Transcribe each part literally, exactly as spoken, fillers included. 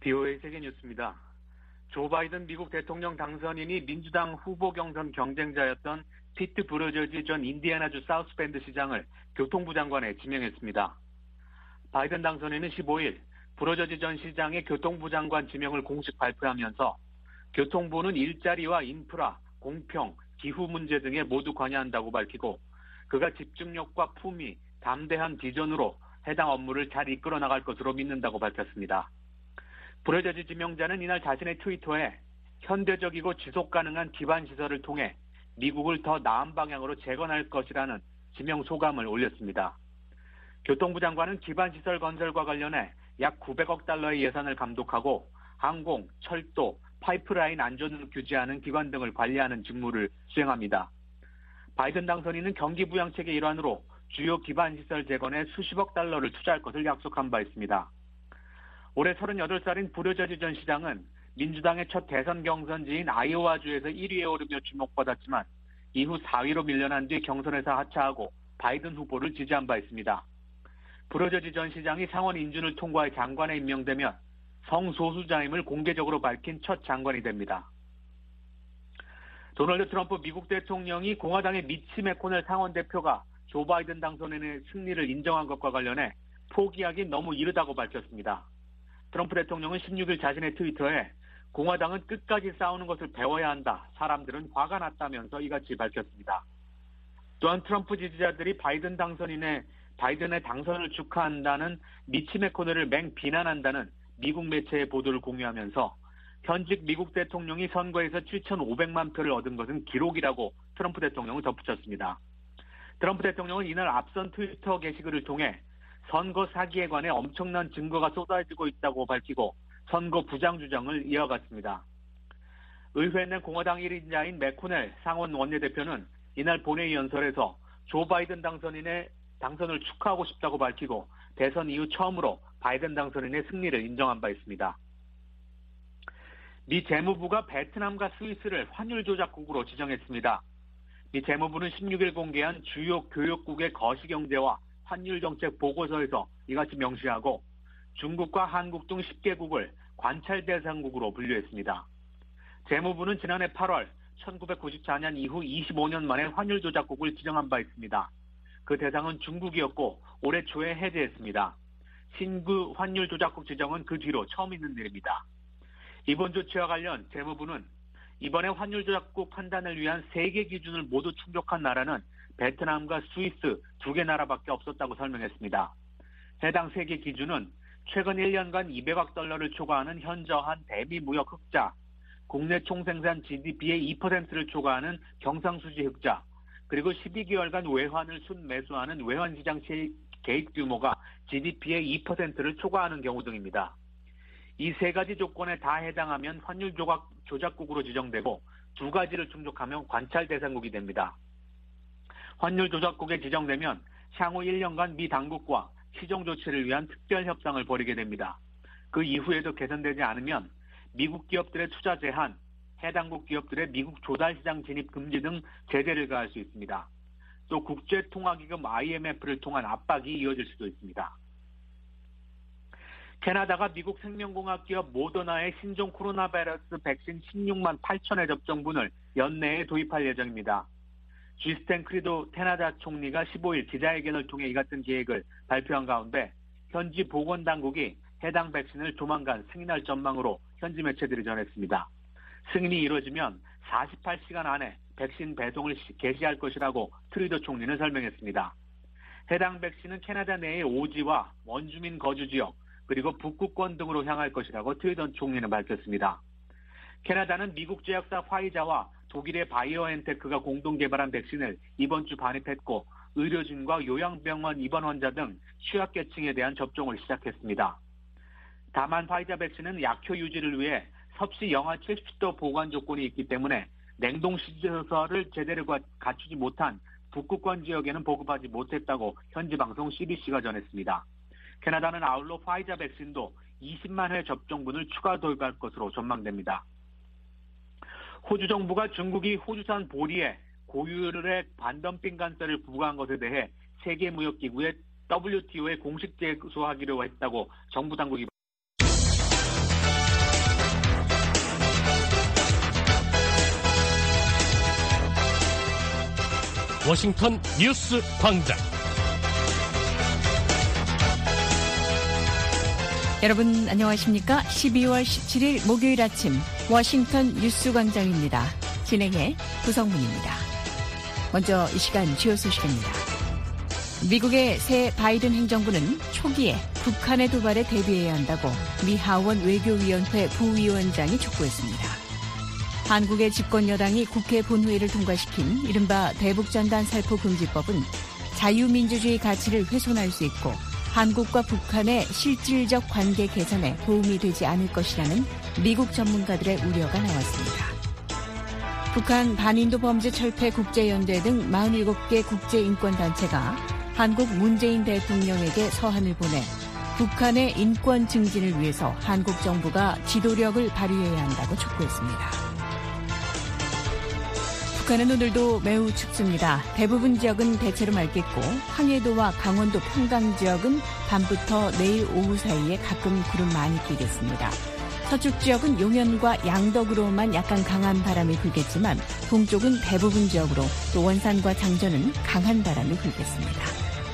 비오에이 세계뉴스입니다. 조 바이든 미국 대통령 당선인이 민주당 후보 경선 경쟁자였던 피트 부러저지 전 인디애나주 사우스밴드 시장을 교통부 장관에 지명했습니다. 바이든 당선인은 십오일 부러저지 전 시장의 교통부 장관 지명을 공식 발표하면서 교통부는 일자리와 인프라, 공평, 기후 문제 등에 모두 관여한다고 밝히고 그가 집중력과 품위, 담대한 비전으로 해당 업무를 잘 이끌어 나갈 것으로 믿는다고 밝혔습니다. 부러저지 지명자는 이날 자신의 트위터에 현대적이고 지속 가능한 기반 시설을 통해 미국을 더 나은 방향으로 재건할 것이라는 지명 소감을 올렸습니다. 교통부 장관은 기반 시설 건설과 관련해 약 구백억 달러의 예산을 감독하고 항공, 철도, 파이프라인 안전을 규제하는 기관 등을 관리하는 직무를 수행합니다. 바이든 당선인은 경기 부양책의 일환으로 주요 기반 시설 재건에 수십억 달러를 투자할 것을 약속한 바 있습니다. 올해 서른여덟 살인 부러저지 전 시장은 민주당의 첫 대선 경선지인 아이오와주에서 일 위에 오르며 주목받았지만 이후 사 위로 밀려난 뒤 경선에서 하차하고 바이든 후보를 지지한 바 있습니다. 부러저지 전 시장이 상원 인준을 통과해 장관에 임명되면 성소수자임을 공개적으로 밝힌 첫 장관이 됩니다. 도널드 트럼프 미국 대통령이 공화당의 미치 매코넬 상원 대표가 조 바이든 당선인의 승리를 인정한 것과 관련해 포기하기 너무 이르다고 밝혔습니다. 트럼프 대통령은 십육일 자신의 트위터에 공화당은 끝까지 싸우는 것을 배워야 한다. 사람들은 화가 났다면서 이같이 밝혔습니다. 또한 트럼프 지지자들이 바이든 당선인의 바이든의 당선을 축하한다는 미치 매코넬을 맹 비난한다는 미국 매체의 보도를 공유하면서 현직 미국 대통령이 선거에서 칠천오백만 표를 얻은 것은 기록이라고 트럼프 대통령은 덧붙였습니다. 트럼프 대통령은 이날 앞선 트위터 게시글을 통해 선거 사기에 관해 엄청난 증거가 쏟아지고 있다고 밝히고 선거 부정 주장을 이어갔습니다. 의회 내 공화당 일 인자인 매코넬 상원 원내대표는 이날 본회의 연설에서 조 바이든 당선인의 당선을 축하하고 싶다고 밝히고 대선 이후 처음으로 바이든 당선인의 승리를 인정한 바 있습니다. 미 재무부가 베트남과 스위스를 환율 조작국으로 지정했습니다. 미 재무부는 십육일 공개한 주요 교역국의 거시경제와 환율정책 보고서에서 이같이 명시하고 중국과 한국 등 십 개국을 관찰 대상국으로 분류했습니다. 재무부는 지난해 팔월 천구백구십사년 이후 이십오 년 만에 환율 조작국을 지정한 바 있습니다. 그 대상은 중국이었고 올해 초에 해제했습니다. 신규 환율 조작국 지정은 그 뒤로 처음 있는 일입니다. 이번 조치와 관련 재무부는 이번에 환율 조작국 판단을 위한 세 개 기준을 모두 충족한 나라는 베트남과 스위스 두 개 나라밖에 없었다고 설명했습니다. 해당 세 개 기준은 최근 일 년간 이백억 달러를 초과하는 현저한 대미 무역 흑자, 국내 총생산 지디피의 이 퍼센트를 초과하는 경상수지 흑자, 그리고 십이 개월간 외환을 순매수하는 외환시장 개입 규모가 지디피의 이 퍼센트를 초과하는 경우 등입니다. 이 세 가지 조건에 다 해당하면 환율 조작, 조작국으로 지정되고 두 가지를 충족하면 관찰 대상국이 됩니다. 환율 조작국에 지정되면 향후 일 년간 미 당국과 시정 조치를 위한 특별 협상을 벌이게 됩니다. 그 이후에도 개선되지 않으면 미국 기업들의 투자 제한, 해당국 기업들의 미국 조달시장 진입 금지 등 제재를 가할 수 있습니다. 또 국제통화기금 아이엠에프를 통한 압박이 이어질 수도 있습니다. 캐나다가 미국 생명공학 기업 모더나의 신종 코로나 바이러스 백신 십육만 팔천회 접종분을 연내에 도입할 예정입니다. 주스틴 크루도 캐나다 총리가 십오일 기자회견을 통해 이 같은 계획을 발표한 가운데 현지 보건당국이 해당 백신을 조만간 승인할 전망으로 현지 매체들이 전했습니다. 승인이 이루어지면 사십팔 시간 안에 백신 배송을 개시할 것이라고 트루도 총리는 설명했습니다. 해당 백신은 캐나다 내의 오지와 원주민 거주지역 그리고 북구권 등으로 향할 것이라고 트루도 총리는 밝혔습니다. 캐나다는 미국 제약사 화이자와 독일의 바이오엔테크가 공동 개발한 백신을 이번 주 반입했고 의료진과 요양병원 입원 환자 등 취약계층에 대한 접종을 시작했습니다. 다만 화이자 백신은 약효 유지를 위해 섭씨 영하 칠십 도 보관 조건이 있기 때문에 냉동시설을 제대로 갖추지 못한 북구권 지역에는 보급하지 못했다고 현지 방송 씨비씨가 전했습니다. 캐나다는 아울러 화이자 백신도 이십만 회 접종분을 추가 도입할 것으로 전망됩니다. 호주 정부가 중국이 호주산 보리에 고유의 반덤핑 관세를 부과한 것에 대해 세계무역기구의 더블유티오에 공식 제소하기로 했다고 정부 당국이 워싱턴 뉴스 광장. 여러분 안녕하십니까? 십이월 십칠일 목요일 아침 워싱턴 뉴스 광장입니다. 진행해 구성문입니다. 먼저 이 시간 주요 소식입니다. 미국의 새 바이든 행정부는 초기에 북한의 도발에 대비해야 한다고 미 하원 외교위원회 부위원장이 촉구했습니다. 한국의 집권 여당이 국회 본회의를 통과시킨 이른바 대북전단 살포금지법은 자유민주주의 가치를 훼손할 수 있고 한국과 북한의 실질적 관계 개선에 도움이 되지 않을 것이라는 미국 전문가들의 우려가 나왔습니다. 북한 반인도 범죄 철폐 국제연대 등 사십칠 개 국제인권단체가 한국 문재인 대통령에게 서한을 보내 북한의 인권 증진을 위해서 한국 정부가 지도력을 발휘해야 한다고 촉구했습니다. 북한은 오늘도 매우 춥습니다. 대부분 지역은 대체로 맑겠고 황해도와 강원도 평강 지역은 밤부터 내일 오후 사이에 가끔 구름 많이 끼겠습니다. 서쪽 지역은 용현과 양덕으로만 약간 강한 바람이 불겠지만 동쪽은 대부분 지역으로 또 원산과 장전은 강한 바람이 불겠습니다.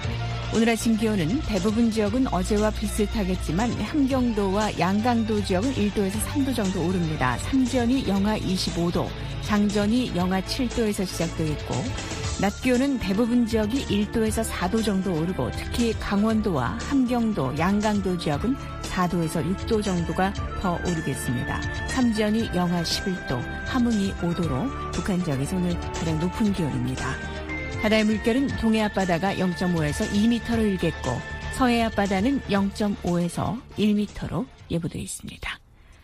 오늘 아침 기온은 대부분 지역은 어제와 비슷하겠지만 함경도와 양강도 지역은 일 도에서 삼 도 정도 오릅니다. 삼전이 영하 이십오 도, 장전이 영하 칠 도에서 시작되겠고 낮 기온은 대부분 지역이 일 도에서 사 도 정도 오르고 특히 강원도와 함경도, 양강도 지역은 사 도에서 육 도 정도가 더 오르겠습니다. 삼전이 영하 십일 도, 함흥이 오 도로 북한 지역에서 오늘 가장 높은 기온입니다. 바다의 물결은 동해 앞바다가 영 점 오에서 이 미터로 일겠고 서해 앞바다는 영 점 오에서 일 미터로 예보되어 있습니다.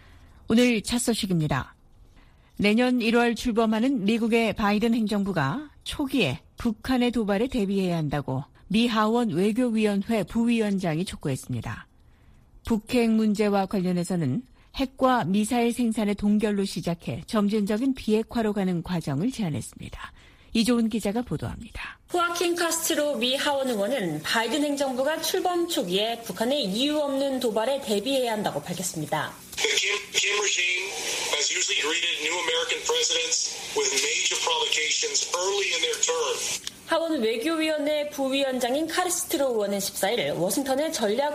오늘 첫 소식입니다. 내년 일월 출범하는 미국의 바이든 행정부가 초기에 북한의 도발에 대비해야 한다고 미 하원 외교위원회 부위원장이 촉구했습니다. 북핵 문제와 관련해서는 핵과 미사일 생산의 동결로 시작해 점진적인 비핵화로 가는 과정을 제안했습니다. 이조은 기자가 보도합니다. 호아킨 카스트로 미 하원 의원은 바이든 행정부가 출범 초기에 북한의 이유 없는 도발에 대비해야 한다고 밝혔습니다. The Kim, Kim regime has usually greeted new American presidents with major provocations early in their term. 하원 외교위원회 부위원장인 카스트로 의원은 십사일 워싱턴의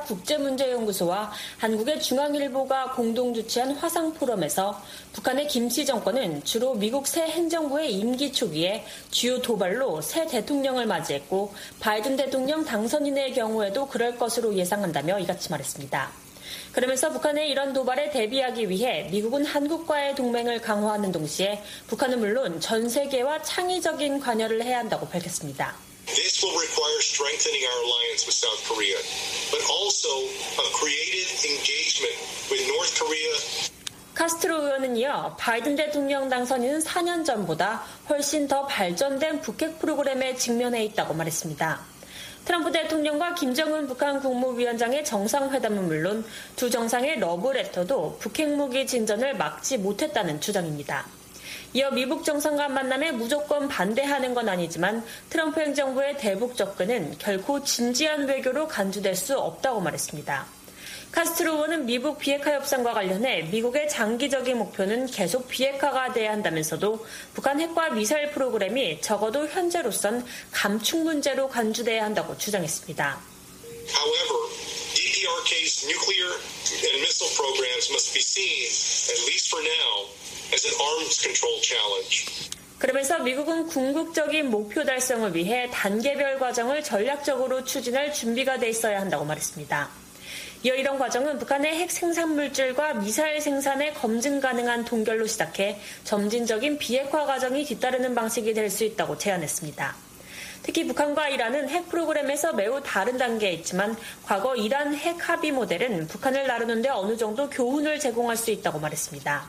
전략국제문제연구소와 한국의 중앙일보가 공동 주최한 화상포럼에서 북한의 김씨 정권은 주로 미국 새 행정부의 임기 초기에 주요 도발로 새 대통령을 맞이했고 바이든 대통령 당선인의 경우에도 그럴 것으로 예상한다며 이같이 말했습니다. 그러면서 북한의 이런 도발에 대비하기 위해 미국은 한국과의 동맹을 강화하는 동시에 북한은 물론 전 세계와 창의적인 관여를 해야 한다고 밝혔습니다. This will require strengthening our alliance with South Korea, but also a creative engagement with North Korea. 카스트로 의원은 이어 바이든 대통령 당선인은 사 년 전보다 훨씬 더 발전된 북핵 프로그램에 직면해 있다고 말했습니다. 트럼프 대통령과 김정은 북한 국무위원장의 정상회담은 물론 두 정상의 러브레터도 북핵무기 진전을 막지 못했다는 주장입니다. 이어 미국 정상 간 만남에 무조건 반대하는 건 아니지만 트럼프 행정부의 대북 접근은 결코 진지한 외교로 간주될 수 없다고 말했습니다. 카스트로 의원은 미국 비핵화 협상과 관련해 미국의 장기적인 목표는 계속 비핵화가 돼야 한다면서도 북한 핵과 미사일 프로그램이 적어도 현재로선 감축 문제로 간주돼야 한다고 주장했습니다. However, 디피아르케이's nuclear and missile programs must be seen, at least for now, as an arms control challenge. 그러면서 미국은 궁극적인 목표 달성을 위해 단계별 과정을 전략적으로 추진할 준비가 돼 있어야 한다고 말했습니다. 이어 이런 과정은 북한의 핵 생산 물질과 미사일 생산의 검증 가능한 동결로 시작해 점진적인 비핵화 과정이 뒤따르는 방식이 될 수 있다고 제안했습니다. 특히 북한과 이란은 핵 프로그램에서 매우 다른 단계에 있지만 과거 이란 핵 합의 모델은 북한을 나르는 데 어느 정도 교훈을 제공할 수 있다고 말했습니다.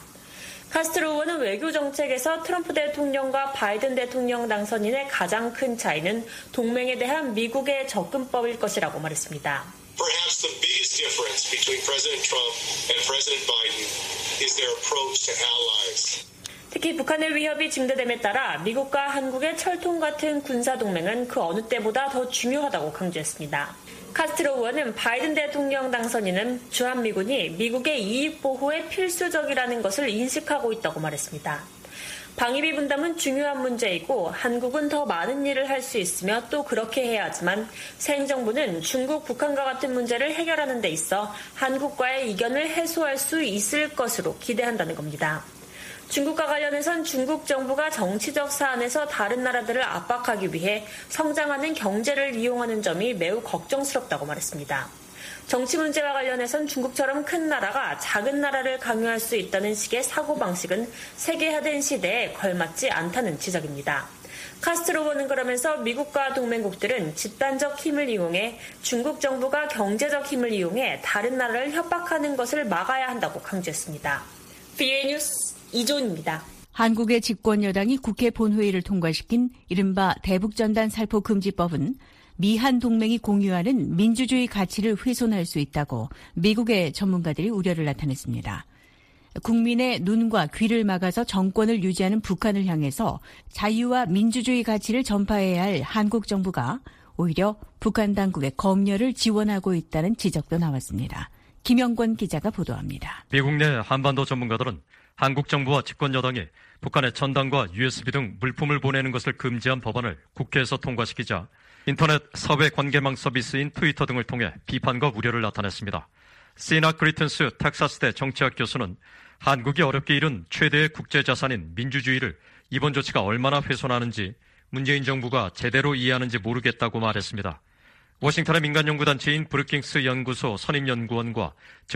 카스트로 의원은 외교 정책에서 트럼프 대통령과 바이든 대통령 당선인의 가장 큰 차이는 동맹에 대한 미국의 접근법일 것이라고 말했습니다. Perhaps the biggest difference between President Trump and President Biden is their approach to allies. 특히 북한의 위협이 증대됨에 따라 미국과 한국의 철통 같은 군사동맹은 그 어느 때보다 더 중요하다고 강조했습니다. 카스트로 의원은 바이든 대통령 당선인은 주한미군이 미국의 이익 보호에 필수적이라는 것을 인식하고 있다고 말했습니다. 방위비 분담은 중요한 문제이고 한국은 더 많은 일을 할 수 있으며 또 그렇게 해야 하지만 새 행정부는 중국, 북한과 같은 문제를 해결하는 데 있어 한국과의 이견을 해소할 수 있을 것으로 기대한다는 겁니다. 중국과 관련해선 중국 정부가 정치적 사안에서 다른 나라들을 압박하기 위해 성장하는 경제를 이용하는 점이 매우 걱정스럽다고 말했습니다. 정치 문제와 관련해선 중국처럼 큰 나라가 작은 나라를 강요할 수 있다는 식의 사고방식은 세계화된 시대에 걸맞지 않다는 지적입니다. 카스트로 의원은 그러면서 미국과 동맹국들은 집단적 힘을 이용해 중국 정부가 경제적 힘을 이용해 다른 나라를 협박하는 것을 막아야 한다고 강조했습니다. 비에이 뉴스 이조은입니다. 한국의 집권 여당이 국회 본회의를 통과시킨 이른바 대북전단 살포 금지법은 미한 동맹이 공유하는 민주주의 가치를 훼손할 수 있다고 미국의 전문가들이 우려를 나타냈습니다. 국민의 눈과 귀를 막아서 정권을 유지하는 북한을 향해서 자유와 민주주의 가치를 전파해야 할 한국 정부가 오히려 북한 당국의 검열을 지원하고 있다는 지적도 나왔습니다. 김영권 기자가 보도합니다. 미국 내 한반도 전문가들은 한국 정부와 집권 여당이 북한에 전단과 유에스비 등 물품을 보내는 것을 금지한 법안을 국회에서 통과시키자 인터넷 사회 관계망 서비스인 트위터 등을 통해 비판과 우려를 나타냈습니다. 시나 크리튼스 텍사스대 정치학 교수는 한국이 어렵게 이룬 최대의 국제자산인 민주주의를 이번 조치가 얼마나 훼손하는지 문재인 정부가 제대로 이해하는지 모르겠다고 말했습니다. 워싱턴의 민간연구단체인 브루킹스 연구소 선임연구원과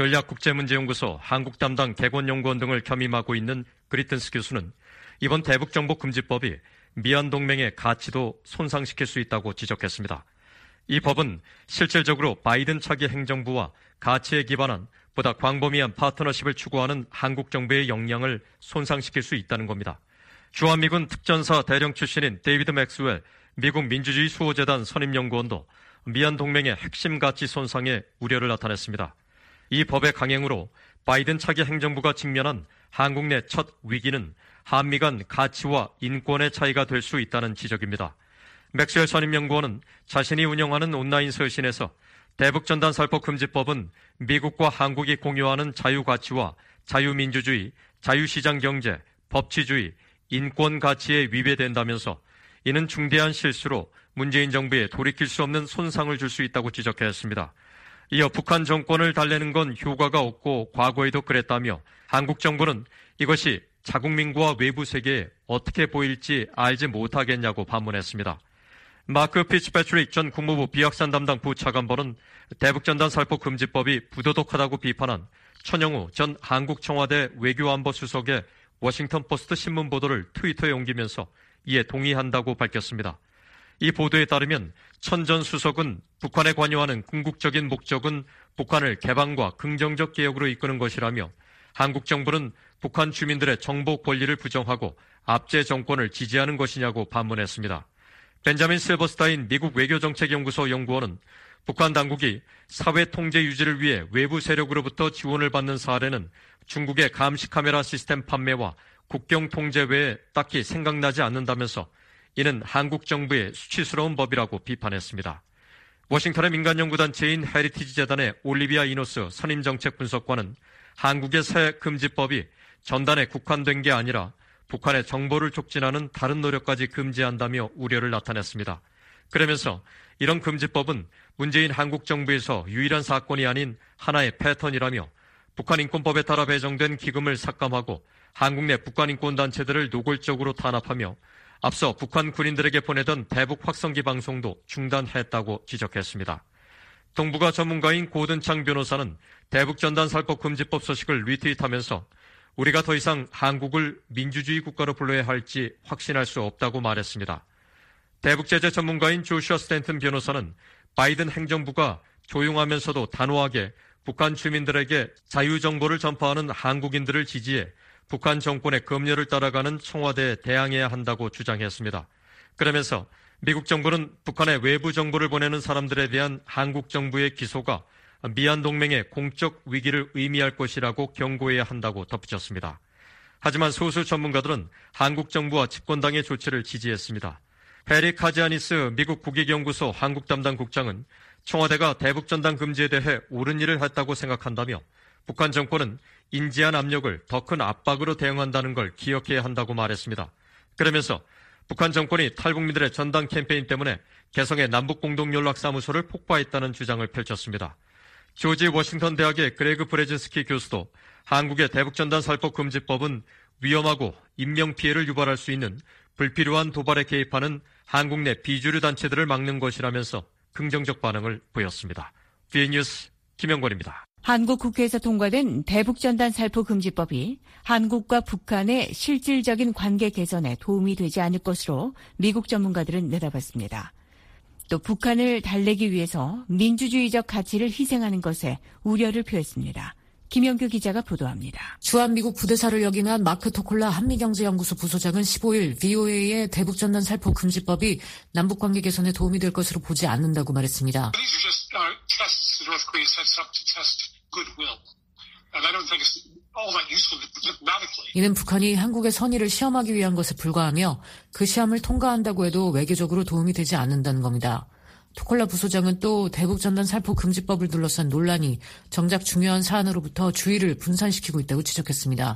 전략국제문제연구소 한국 담당 개권연구원 등을 겸임하고 있는 그리튼스 교수는 이번 대북정보금지법이 미한 동맹의 가치도 손상시킬 수 있다고 지적했습니다. 이 법은 실질적으로 바이든 차기 행정부와 가치에 기반한 보다 광범위한 파트너십을 추구하는 한국 정부의 역량을 손상시킬 수 있다는 겁니다. 주한미군 특전사 대령 출신인 데이비드 맥스웰 미국 민주주의 수호재단 선임연구원도 미한 동맹의 핵심 가치 손상에 우려를 나타냈습니다. 이 법의 강행으로 바이든 차기 행정부가 직면한 한국 내 첫 위기는 한미 간 가치와 인권의 차이가 될 수 있다는 지적입니다. 맥스웰 선임연구원은 자신이 운영하는 온라인 서신에서 대북전단 살포 금지법은 미국과 한국이 공유하는 자유가치와 자유민주주의, 자유시장 경제, 법치주의, 인권 가치에 위배된다면서 이는 중대한 실수로 문재인 정부에 돌이킬 수 없는 손상을 줄 수 있다고 지적했습니다. 이어 북한 정권을 달래는 건 효과가 없고 과거에도 그랬다며 한국 정부는 이것이 자국민과 외부 세계에 어떻게 보일지 알지 못하겠냐고 반문했습니다. 마크 피츠패트릭 전 국무부 비확산 담당 부차관보는 대북전단 살포 금지법이 부도덕하다고 비판한 천영우 전 한국 청와대 외교안보 수석의 워싱턴 포스트 신문 보도를 트위터에 옮기면서 이에 동의한다고 밝혔습니다. 이 보도에 따르면 천 전 수석은 북한에 관여하는 궁극적인 목적은 북한을 개방과 긍정적 개혁으로 이끄는 것이라며 한국 정부는 북한 주민들의 정보 권리를 부정하고 압제 정권을 지지하는 것이냐고 반문했습니다. 벤자민 실버스타인 미국 외교정책연구소 연구원은 북한 당국이 사회 통제 유지를 위해 외부 세력으로부터 지원을 받는 사례는 중국의 감시 카메라 시스템 판매와 국경 통제 외에 딱히 생각나지 않는다면서 이는 한국 정부의 수치스러운 법이라고 비판했습니다. 워싱턴의 민간연구단체인 헤리티지 재단의 올리비아 이노스 선임정책분석관은 한국의 새 금지법이 전단에 국한된 게 아니라 북한의 정보를 촉진하는 다른 노력까지 금지한다며 우려를 나타냈습니다. 그러면서 이런 금지법은 문재인 한국 정부에서 유일한 사건이 아닌 하나의 패턴이라며 북한 인권법에 따라 배정된 기금을 삭감하고 한국 내 북한 인권단체들을 노골적으로 탄압하며 앞서 북한 군인들에게 보내던 대북 확성기 방송도 중단했다고 지적했습니다. 동북아 전문가인 고든창 변호사는 대북전단 살포 금지법 소식을 리트윗하면서 우리가 더 이상 한국을 민주주의 국가로 불러야 할지 확신할 수 없다고 말했습니다. 대북제재 전문가인 조슈아 스탠튼 변호사는 바이든 행정부가 조용하면서도 단호하게 북한 주민들에게 자유정보를 전파하는 한국인들을 지지해 북한 정권의 검열을 따라가는 청와대에 대항해야 한다고 주장했습니다. 그러면서 미국 정부는 북한에 외부 정보를 보내는 사람들에 대한 한국 정부의 기소가 미한 동맹의 공적 위기를 의미할 것이라고 경고해야 한다고 덧붙였습니다. 하지만 소수 전문가들은 한국 정부와 집권당의 조치를 지지했습니다. 페리 카지아니스 미국 국익연구소 한국 담당 국장은 청와대가 대북전단 금지에 대해 옳은 일을 했다고 생각한다며 북한 정권은 인지한 압력을 더 큰 압박으로 대응한다는 걸 기억해야 한다고 말했습니다. 그러면서 북한 정권이 탈북민들의 전당 캠페인 때문에 개성의 남북공동연락사무소를 폭파했다는 주장을 펼쳤습니다. 조지 워싱턴 대학의 그레그 브레진스키 교수도 한국의 대북전단 살포 금지법은 위험하고 인명피해를 유발할 수 있는 불필요한 도발에 개입하는 한국 내 비주류 단체들을 막는 것이라면서 긍정적 반응을 보였습니다. 비에이 뉴스 김영권입니다. 한국 국회에서 통과된 대북전단 살포 금지법이 한국과 북한의 실질적인 관계 개선에 도움이 되지 않을 것으로 미국 전문가들은 내다봤습니다. 또 북한을 달래기 위해서 민주주의적 가치를 희생하는 것에 우려를 표했습니다. 김영규 기자가 보도합니다. 주한미국 부대사를 역임한 마크 토콜라 한미경제연구소 부소장은 십오일 브이오에이의 대북전단 살포 금지법이 남북관계 개선에 도움이 될 것으로 보지 않는다고 말했습니다. 이는 북한이 한국의 선의를 시험하기 위한 것에 불과하며 그 시험을 통과한다고 해도 외교적으로 도움이 되지 않는다는 겁니다. 토콜라 부소장은 또 대북전단 살포 금지법을 둘러싼 논란이 정작 중요한 사안으로부터 주의를 분산시키고 있다고 지적했습니다.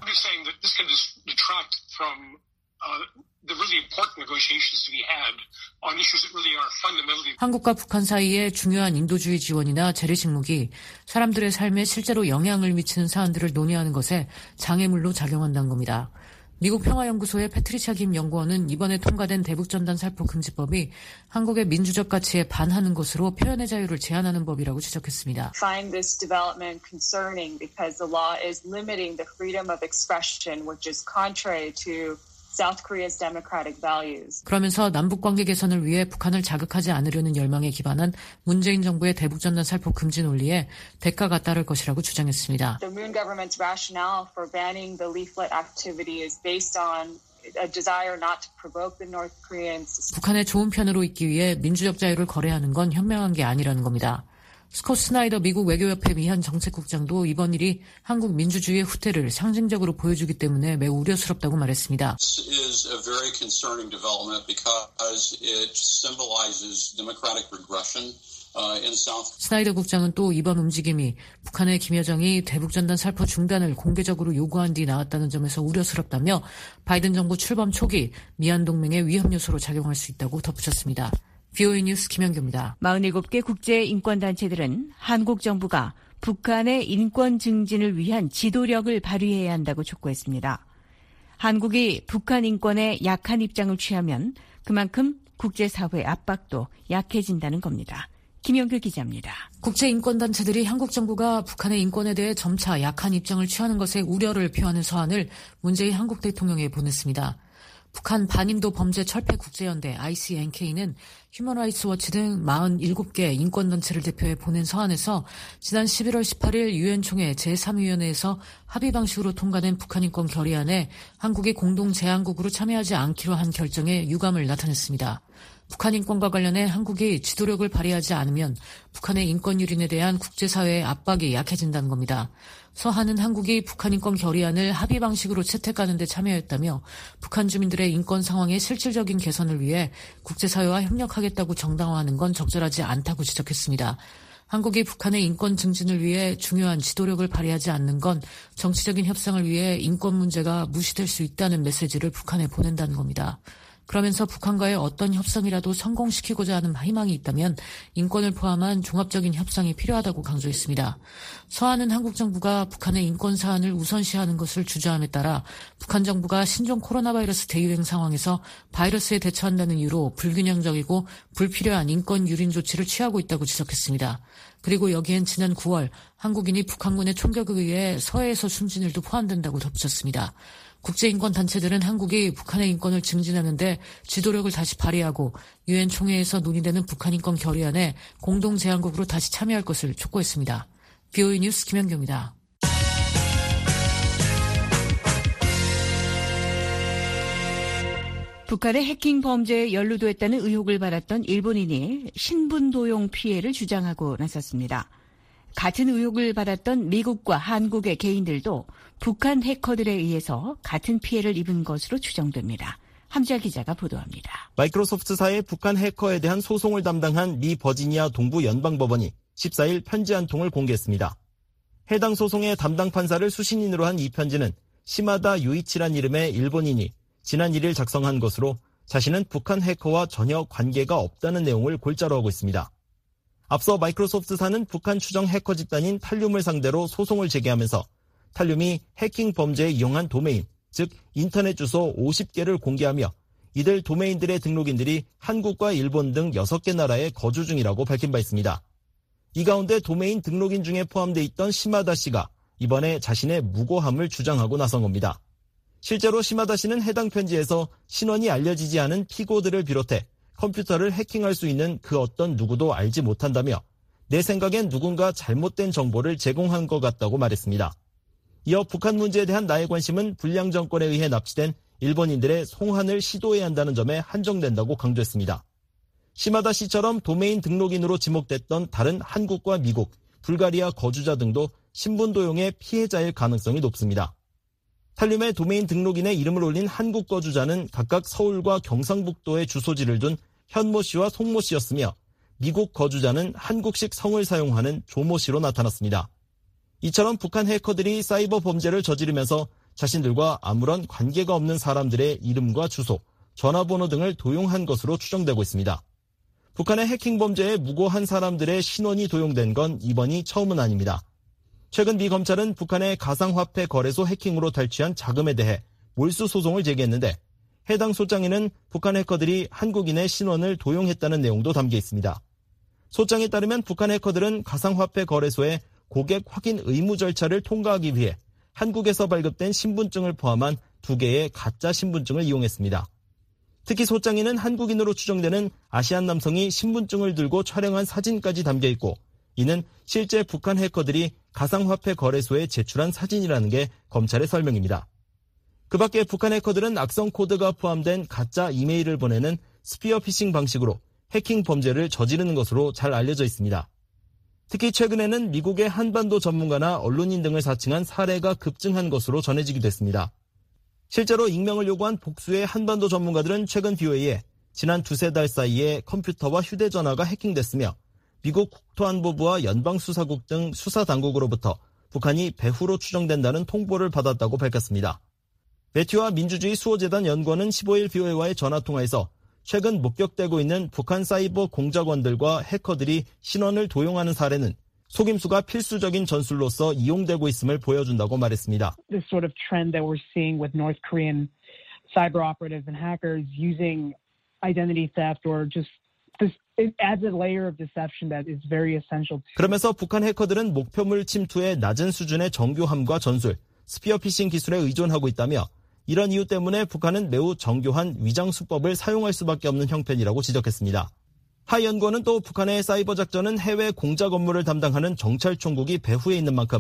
한국과 북한 사이의 중요한 인도주의 지원이나 재래식 무기, 사람들의 삶에 실제로 영향을 미치는 사안들을 논의하는 것에 장애물로 작용한다는 겁니다. 미국 평화연구소의 패트리샤 김 연구원은 이번에 통과된 대북전단 살포 금지법이 한국의 민주적 가치에 반하는 것으로 표현의 자유를 제한하는 법이라고 지적했습니다. Find this development concerning because the law is limiting the freedom of expression, which is contrary to South Korea's democratic values. 그러면서 남북관계 개선을 위해 북한을 자극하지 않으려는 열망에 기반한 문재인 정부의 대북전단 살포 금지 논리에 대가가 따를 것이라고 주장했습니다. The Moon government's rationale for banning the leaflet activity is based on a desire not to provoke the North Koreans. 북한의 좋은 편으로 있기 위해 민주적 자유를 거래하는 건 현명한 게 아니라는 겁니다. 스콧 스나이더 미국 외교협회 미한 정책국장도 이번 일이 한국 민주주의의 후퇴를 상징적으로 보여주기 때문에 매우 우려스럽다고 말했습니다. This is a very concerning development because it symbolizes democratic regression. 스나이더 국장은 또 이번 움직임이 북한의 김여정이 대북전단 살포 중단을 공개적으로 요구한 뒤 나왔다는 점에서 우려스럽다며 바이든 정부 출범 초기 미한 동맹의 위험 요소로 작용할 수 있다고 덧붙였습니다. 비오이 뉴스 김현규입니다. 사십칠 개 국제인권단체들은 한국 정부가 북한의 인권 증진을 위한 지도력을 발휘해야 한다고 촉구했습니다. 한국이 북한 인권에 약한 입장을 취하면 그만큼 국제사회 압박도 약해진다는 겁니다. 김영규 기자입니다. 국제인권단체들이 한국 정부가 북한의 인권에 대해 점차 약한 입장을 취하는 것에 우려를 표하는 서한을 문재인 한국 대통령에 보냈습니다. 북한 반인도 범죄 철폐 국제연대 아이씨엔케이는 휴먼라이츠 워치 등 사십칠 개 인권단체를 대표해 보낸 서한에서 지난 십일월 십팔일 유엔 총회 제삼 위원회에서 합의 방식으로 통과된 북한 인권 결의안에 한국이 공동 제안국으로 참여하지 않기로 한 결정에 유감을 나타냈습니다. 북한 인권과 관련해 한국이 지도력을 발휘하지 않으면 북한의 인권 유린에 대한 국제사회의 압박이 약해진다는 겁니다. 서한은 한국이 북한 인권 결의안을 합의 방식으로 채택하는 데 참여했다며 북한 주민들의 인권 상황의 실질적인 개선을 위해 국제사회와 협력하겠다고 정당화하는 건 적절하지 않다고 지적했습니다. 한국이 북한의 인권 증진을 위해 중요한 지도력을 발휘하지 않는 건 정치적인 협상을 위해 인권 문제가 무시될 수 있다는 메시지를 북한에 보낸다는 겁니다. 그러면서 북한과의 어떤 협상이라도 성공시키고자 하는 희망이 있다면 인권을 포함한 종합적인 협상이 필요하다고 강조했습니다. 서한은 한국 정부가 북한의 인권 사안을 우선시하는 것을 주저함에 따라 북한 정부가 신종 코로나 바이러스 대유행 상황에서 바이러스에 대처한다는 이유로 불균형적이고 불필요한 인권 유린 조치를 취하고 있다고 지적했습니다. 그리고 여기엔 지난 구월 한국인이 북한군의 총격에 의해 서해에서 숨진 일도 포함된다고 덧붙였습니다. 국제인권단체들은 한국이 북한의 인권을 증진하는 데 지도력을 다시 발휘하고 유엔 총회에서 논의되는 북한 인권 결의안에 공동 제안국으로 다시 참여할 것을 촉구했습니다. 비오이 뉴스 김현규입니다. 북한의 해킹 범죄에 연루됐다는 의혹을 받았던 일본인이 신분 도용 피해를 주장하고 나섰습니다. 같은 의혹을 받았던 미국과 한국의 개인들도 북한 해커들에 의해서 같은 피해를 입은 것으로 추정됩니다. 함지아 기자가 보도합니다. 마이크로소프트사의 북한 해커에 대한 소송을 담당한 미 버지니아 동부 연방법원이 십사일 편지 한 통을 공개했습니다. 해당 소송의 담당 판사를 수신인으로 한 이 편지는 시마다 유이치란 이름의 일본인이 지난 일 일 작성한 것으로 자신은 북한 해커와 전혀 관계가 없다는 내용을 골자로 하고 있습니다. 앞서 마이크로소프트사는 북한 추정 해커 집단인 탈륨을 상대로 소송을 제기하면서 탈륨이 해킹 범죄에 이용한 도메인, 즉 인터넷 주소 오십 개를 공개하며 이들 도메인들의 등록인들이 한국과 일본 등 여섯 개 나라에 거주 중이라고 밝힌 바 있습니다. 이 가운데 도메인 등록인 중에 포함되어 있던 시마다 씨가 이번에 자신의 무고함을 주장하고 나선 겁니다. 실제로 시마다 씨는 해당 편지에서 신원이 알려지지 않은 피고들을 비롯해 컴퓨터를 해킹할 수 있는 그 어떤 누구도 알지 못한다며 내 생각엔 누군가 잘못된 정보를 제공한 것 같다고 말했습니다. 이어 북한 문제에 대한 나의 관심은 불량 정권에 의해 납치된 일본인들의 송환을 시도해야 한다는 점에 한정된다고 강조했습니다. 시마다 씨처럼 도메인 등록인으로 지목됐던 다른 한국과 미국, 불가리아 거주자 등도 신분 도용의 피해자일 가능성이 높습니다. 탈륨의 도메인 등록인에 이름을 올린 한국 거주자는 각각 서울과 경상북도에 주소지를 둔 현모 씨와 송모 씨였으며 미국 거주자는 한국식 성을 사용하는 조모 씨로 나타났습니다. 이처럼 북한 해커들이 사이버 범죄를 저지르면서 자신들과 아무런 관계가 없는 사람들의 이름과 주소, 전화번호 등을 도용한 것으로 추정되고 있습니다. 북한의 해킹 범죄에 무고한 사람들의 신원이 도용된 건 이번이 처음은 아닙니다. 최근 미 검찰은 북한의 가상화폐 거래소 해킹으로 탈취한 자금에 대해 몰수 소송을 제기했는데 해당 소장에는 북한 해커들이 한국인의 신원을 도용했다는 내용도 담겨 있습니다. 소장에 따르면 북한 해커들은 가상화폐 거래소의 고객 확인 의무 절차를 통과하기 위해 한국에서 발급된 신분증을 포함한 두 개의 가짜 신분증을 이용했습니다. 특히 소장에는 한국인으로 추정되는 아시안 남성이 신분증을 들고 촬영한 사진까지 담겨 있고 이는 실제 북한 해커들이 가상화폐 거래소에 제출한 사진이라는 게 검찰의 설명입니다. 그 밖에 북한 해커들은 악성 코드가 포함된 가짜 이메일을 보내는 스피어 피싱 방식으로 해킹 범죄를 저지르는 것으로 잘 알려져 있습니다. 특히 최근에는 미국의 한반도 전문가나 언론인 등을 사칭한 사례가 급증한 것으로 전해지기도 했습니다. 실제로 익명을 요구한 복수의 한반도 전문가들은 최근 비오에이에 지난 두세 달 사이에 컴퓨터와 휴대전화가 해킹됐으며 미국 국토안보부와 연방수사국 등 수사당국으로부터 북한이 배후로 추정된다는 통보를 받았다고 밝혔습니다. 매튜와 민주주의 수호재단 연구원은 십오 일 비오에이와의 전화통화에서 최근 목격되고 있는 북한 사이버 공작원들과 해커들이 신원을 도용하는 사례는 속임수가 필수적인 전술로서 이용되고 있음을 보여준다고 말했습니다. This sort of trend that we're seeing with North Korean cyber operatives and hackers using identity theft or just this it adds a layer of deception that is very essential to. 그러면서 북한 해커들은 목표물 침투의 낮은 수준의 정교함과 전술, 스피어 피싱 기술에 의존하고 있다며 이런 이유 때문에 북한은 매우 정교한 위장 수법을 사용할 수밖에 없는 형편이라고 지적했습니다. 하 연구원은 또 북한의 사이버 작전은 해외 공작 업무를 담당하는 정찰총국이 배후에 있는 만큼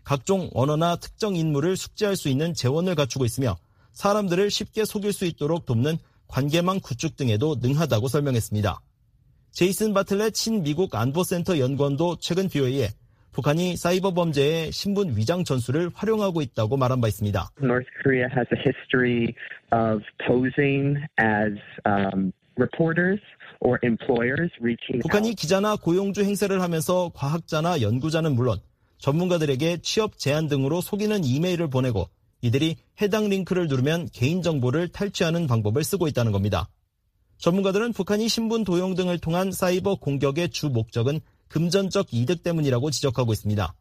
각종 언어나 특정 인물을 숙지할 수 있는 재원을 갖추고 있으며 사람들을 쉽게 속일 수 있도록 돕는 관계망 구축 등에도 능하다고 설명했습니다. 제이슨 바틀렛 신미국 안보센터 연구원도 최근 비오에이에 북한이 사이버 범죄의 신분 위장 전술을 활용하고 있다고 말한 바 있습니다. North Korea has a history of posing as um, reporters or employers reaching 북한이 기자나 고용주 행세를 하면서 과학자나 연구자는 물론 전문가들에게 취업 제안 등으로 속이는 이메일을 보내고 이들이 해당 링크를 누르면 개인정보를 탈취하는 방법을 쓰고 있다는 겁니다. 전문가들은 북한이 신분 도용 등을 통한 사이버 공격의 주 목적은 금전적 이득 때문이라고 지적하고 있습니다.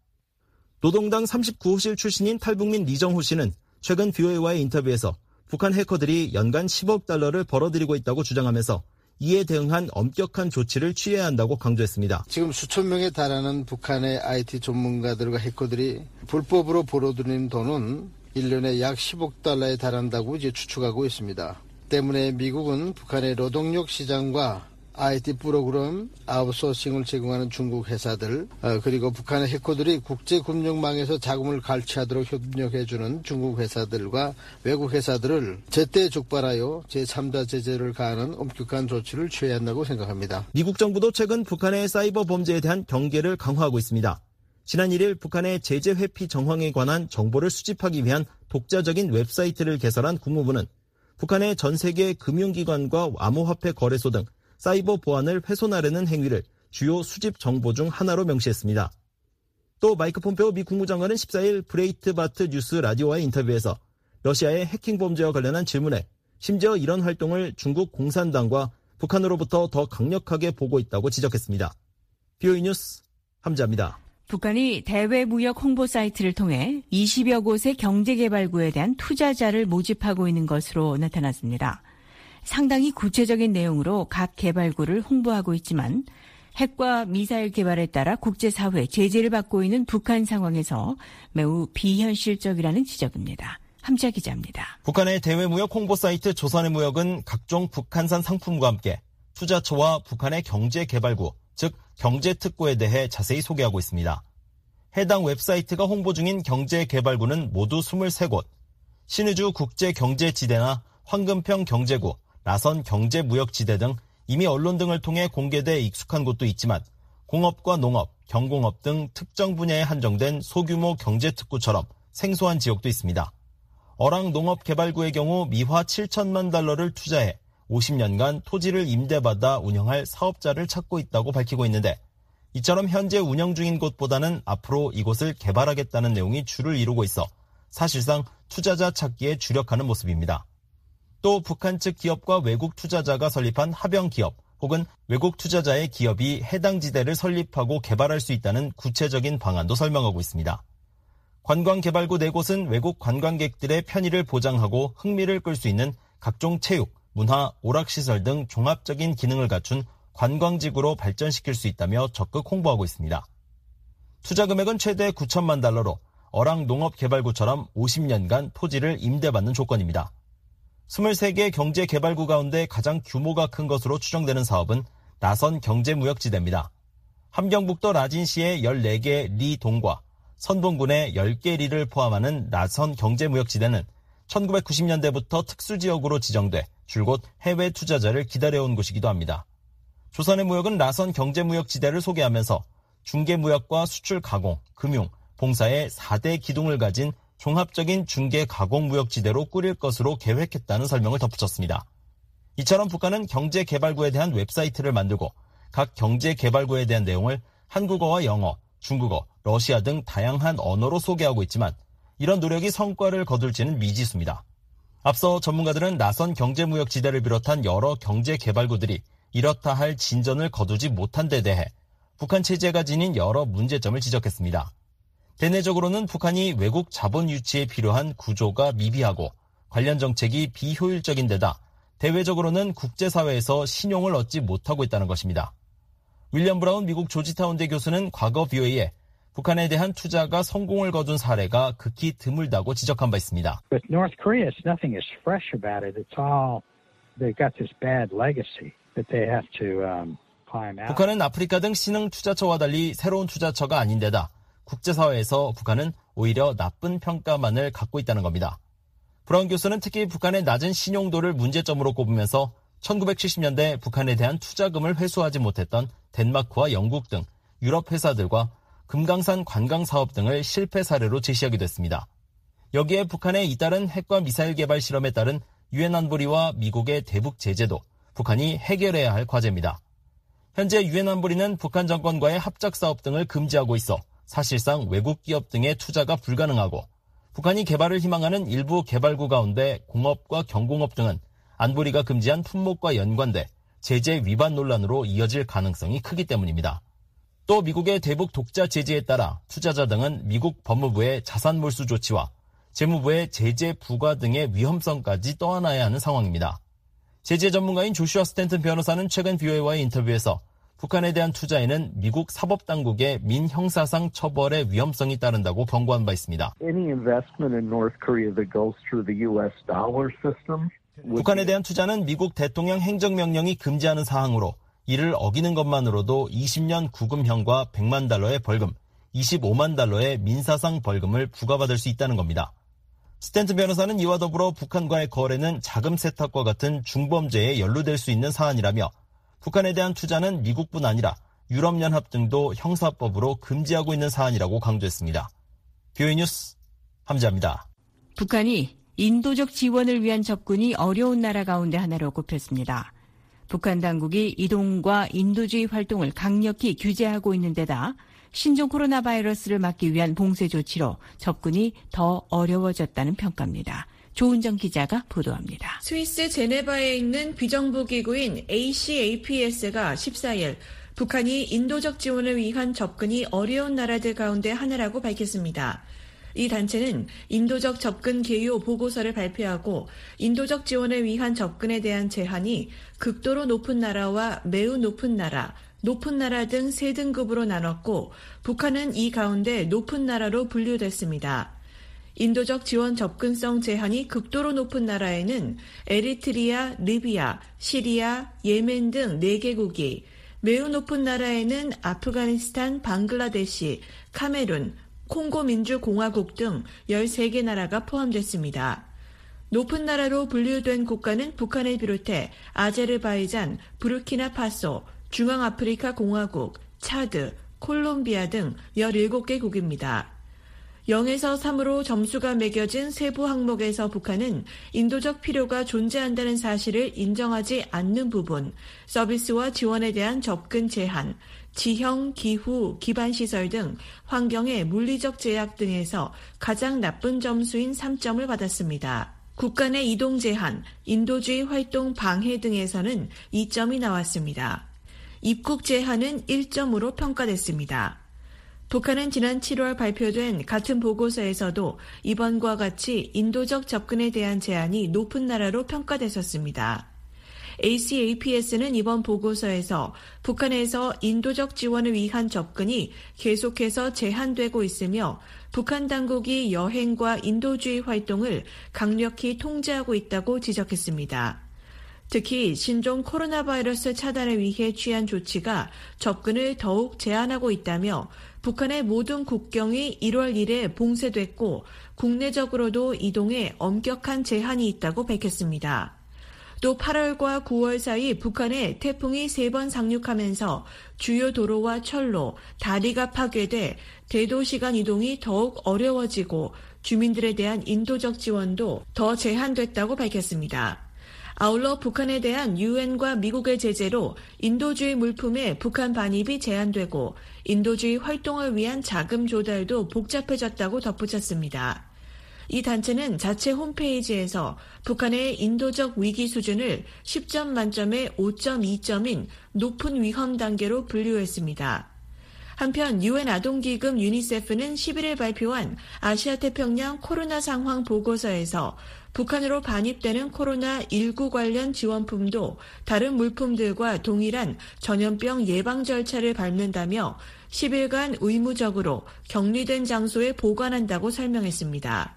노동당 삼십구 호실 출신인 탈북민 리정호 씨는 최근 비오에이와의 인터뷰에서 북한 해커들이 연간 십억 달러를 벌어들이고 있다고 주장하면서 이에 대응한 엄격한 조치를 취해야 한다고 강조했습니다. 지금 수천 명에 달하는 북한의 아이티 전문가들과 해커들이 불법으로 벌어들이는 돈은 일 년에 약 십억 달러에 달한다고 이제 추측하고 있습니다. 때문에 미국은 북한의 노동력 시장과 아이티 프로그램 아웃소싱을 제공하는 중국 회사들 그리고 북한의 해커들이 국제금융망에서 자금을 갈취하도록 협력해주는 중국 회사들과 외국 회사들을 제때 족발하여 제삼 자 제재를 가하는 엄격한 조치를 취해야 한다고 생각합니다. 미국 정부도 최근 북한의 사이버 범죄에 대한 경계를 강화하고 있습니다. 지난 일 일 북한의 제재 회피 정황에 관한 정보를 수집하기 위한 독자적인 웹사이트를 개설한 국무부는 북한의 전 세계 금융기관과 암호화폐 거래소 등 사이버 보안을 훼손하려는 행위를 주요 수집 정보 중 하나로 명시했습니다. 또 마이크 폼페오 미 국무장관은 십사일 브레이트바트 뉴스 라디오와의 인터뷰에서 러시아의 해킹 범죄와 관련한 질문에 심지어 이런 활동을 중국 공산당과 북한으로부터 더 강력하게 보고 있다고 지적했습니다. 비오이 뉴스 함자입니다. 북한이 대외 무역 홍보 사이트를 통해 이십여 곳의 경제개발구에 대한 투자자를 모집하고 있는 것으로 나타났습니다. 상당히 구체적인 내용으로 각 개발구를 홍보하고 있지만 핵과 미사일 개발에 따라 국제사회 제재를 받고 있는 북한 상황에서 매우 비현실적이라는 지적입니다. 함자 기자입니다. 북한의 대외무역 홍보 사이트 조선의 무역은 각종 북한산 상품과 함께 투자처와 북한의 경제개발구, 즉 경제특구에 대해 자세히 소개하고 있습니다. 해당 웹사이트가 홍보 중인 경제개발구는 모두 이십삼 곳, 신의주 국제경제지대나 황금평 경제구, 나선 경제무역지대 등 이미 언론 등을 통해 공개돼 익숙한 곳도 있지만 공업과 농업, 경공업 등 특정 분야에 한정된 소규모 경제특구처럼 생소한 지역도 있습니다. 어랑 농업개발구의 경우 미화 칠천만 달러를 투자해 오십 년간 토지를 임대받아 운영할 사업자를 찾고 있다고 밝히고 있는데 이처럼 현재 운영 중인 곳보다는 앞으로 이곳을 개발하겠다는 내용이 주를 이루고 있어 사실상 투자자 찾기에 주력하는 모습입니다. 또 북한 측 기업과 외국 투자자가 설립한 합영 기업 혹은 외국 투자자의 기업이 해당 지대를 설립하고 개발할 수 있다는 구체적인 방안도 설명하고 있습니다. 관광개발구 네 곳은 외국 관광객들의 편의를 보장하고 흥미를 끌 수 있는 각종 체육, 문화, 오락시설 등 종합적인 기능을 갖춘 관광지구로 발전시킬 수 있다며 적극 홍보하고 있습니다. 투자 금액은 최대 구천만 달러로 어랑 농업개발구처럼 오십 년간 토지를 임대받는 조건입니다. 이십삼 개 경제개발구 가운데 가장 규모가 큰 것으로 추정되는 사업은 나선 경제무역지대입니다. 함경북도 라진시의 열네 개 리 동과 선봉군의 열 개 리를 포함하는 나선 경제무역지대는 천구백구십 년대부터 특수지역으로 지정돼 줄곧 해외 투자자를 기다려온 곳이기도 합니다. 조선의 무역은 나선 경제무역지대를 소개하면서 중개무역과 수출가공, 금융, 봉사의 사 대 기둥을 가진 종합적인 중개가공무역지대로 꾸릴 것으로 계획했다는 설명을 덧붙였습니다. 이처럼 북한은 경제개발구에 대한 웹사이트를 만들고 각 경제개발구에 대한 내용을 한국어와 영어, 중국어, 러시아 등 다양한 언어로 소개하고 있지만 이런 노력이 성과를 거둘지는 미지수입니다. 앞서 전문가들은 나선 경제무역지대를 비롯한 여러 경제개발구들이 이렇다 할 진전을 거두지 못한 데 대해 북한 체제가 지닌 여러 문제점을 지적했습니다. 대내적으로는 북한이 외국 자본 유치에 필요한 구조가 미비하고 관련 정책이 비효율적인 데다 대외적으로는 국제사회에서 신용을 얻지 못하고 있다는 것입니다. 윌리엄 브라운 미국 조지타운대 교수는 과거 비오이에 북한에 대한 투자가 성공을 거둔 사례가 극히 드물다고 지적한 바 있습니다. With North Korea, it's nothing is fresh about it. It's all they've got this bad legacy that they have to um, climb out. 북한은 아프리카 등 신흥 투자처와 달리 새로운 투자처가 아닌데다 국제사회에서 북한은 오히려 나쁜 평가만을 갖고 있다는 겁니다. 브라운 교수는 특히 북한의 낮은 신용도를 문제점으로 꼽으면서 천구백칠십 년대 북한에 대한 투자금을 회수하지 못했던 덴마크와 영국 등 유럽 회사들과 금강산 관광사업 등을 실패 사례로 제시하기도 했습니다. 여기에 북한의 잇따른 핵과 미사일 개발 실험에 따른 유엔 안보리와 미국의 대북 제재도 북한이 해결해야 할 과제입니다. 현재 유엔 안보리는 북한 정권과의 합작사업 등을 금지하고 있어 사실상 외국 기업 등의 투자가 불가능하고 북한이 개발을 희망하는 일부 개발구 가운데 공업과 경공업 등은 안보리가 금지한 품목과 연관돼 제재 위반 논란으로 이어질 가능성이 크기 때문입니다. 또 미국의 대북 독자 제재에 따라 투자자 등은 미국 법무부의 자산 몰수 조치와 재무부의 제재 부과 등의 위험성까지 떠안아야 하는 상황입니다. 제재 전문가인 조슈아 스탠튼 변호사는 최근 비오에이와의 인터뷰에서 북한에 대한 투자에는 미국 사법당국의 민형사상 처벌의 위험성이 따른다고 경고한 바 있습니다. Any investment in North Korea that goes through the U S dollar system 북한에 대한 투자는 미국 대통령 행정명령이 금지하는 사항으로 이를 어기는 것만으로도 이십 년 구금형과 백만 달러의 벌금, 이십오만 달러의 민사상 벌금을 부과받을 수 있다는 겁니다. 스탠튼 변호사는 이와 더불어 북한과의 거래는 자금 세탁과 같은 중범죄에 연루될 수 있는 사안이라며 북한에 대한 투자는 미국뿐 아니라 유럽연합 등도 형사법으로 금지하고 있는 사안이라고 강조했습니다. 비오이 뉴스 함자입니다. 북한이 인도적 지원을 위한 접근이 어려운 나라 가운데 하나로 꼽혔습니다. 북한 당국이 이동과 인도주의 활동을 강력히 규제하고 있는 데다 신종 코로나 바이러스를 막기 위한 봉쇄 조치로 접근이 더 어려워졌다는 평가입니다. 조은정 기자가 보도합니다. 스위스 제네바에 있는 비정부 기구인 에이씨에이피에스가 십사일 북한이 인도적 지원을 위한 접근이 어려운 나라들 가운데 하나라고 밝혔습니다. 이 단체는 인도적 접근 개요 보고서를 발표하고 인도적 지원을 위한 접근에 대한 제한이 극도로 높은 나라와 매우 높은 나라, 높은 나라 등 세 등급으로 나눴고 북한은 이 가운데 높은 나라로 분류됐습니다. 인도적 지원 접근성 제한이 극도로 높은 나라에는 에리트리아, 리비아, 시리아, 예멘 등 네 개국이, 매우 높은 나라에는 아프가니스탄, 방글라데시, 카메룬, 콩고 민주공화국 등 열세 개 나라가 포함됐습니다. 높은 나라로 분류된 국가는 북한을 비롯해 아제르바이잔, 부르키나파소, 중앙아프리카 공화국, 차드, 콜롬비아 등 열일곱 개국입니다. 영에서 삼으로 점수가 매겨진 세부 항목에서 북한은 인도적 필요가 존재한다는 사실을 인정하지 않는 부분, 서비스와 지원에 대한 접근 제한, 지형, 기후, 기반시설 등 환경의 물리적 제약 등에서 가장 나쁜 점수인 삼 점을 받았습니다. 국가 내 이동 제한, 인도주의 활동 방해 등에서는 이 점이 나왔습니다. 입국 제한은 일 점으로 평가됐습니다. 북한은 지난 칠월 발표된 같은 보고서에서도 이번과 같이 인도적 접근에 대한 제한이 높은 나라로 평가됐었습니다. 에이씨에이피에스는 이번 보고서에서 북한에서 인도적 지원을 위한 접근이 계속해서 제한되고 있으며 북한 당국이 여행과 인도주의 활동을 강력히 통제하고 있다고 지적했습니다. 특히 신종 코로나 바이러스 차단을 위해 취한 조치가 접근을 더욱 제한하고 있다며 북한의 모든 국경이 일월 일일에 봉쇄됐고 국내적으로도 이동에 엄격한 제한이 있다고 밝혔습니다. 또 팔월과 구월 사이 북한에 태풍이 세 번 상륙하면서 주요 도로와 철로, 다리가 파괴돼 대도시 간 이동이 더욱 어려워지고 주민들에 대한 인도적 지원도 더 제한됐다고 밝혔습니다. 아울러 북한에 대한 유엔과 미국의 제재로 인도주의 물품의 북한 반입이 제한되고 인도주의 활동을 위한 자금 조달도 복잡해졌다고 덧붙였습니다. 이 단체는 자체 홈페이지에서 북한의 인도적 위기 수준을 십 점 만점에 오 점 이 점인 높은 위험 단계로 분류했습니다. 한편 유엔 아동기금 유니세프는 십일일 발표한 아시아태평양 코로나 상황 보고서에서 북한으로 반입되는 코로나 십구 관련 지원품도 다른 물품들과 동일한 전염병 예방 절차를 밟는다며 십 일간 의무적으로 격리된 장소에 보관한다고 설명했습니다.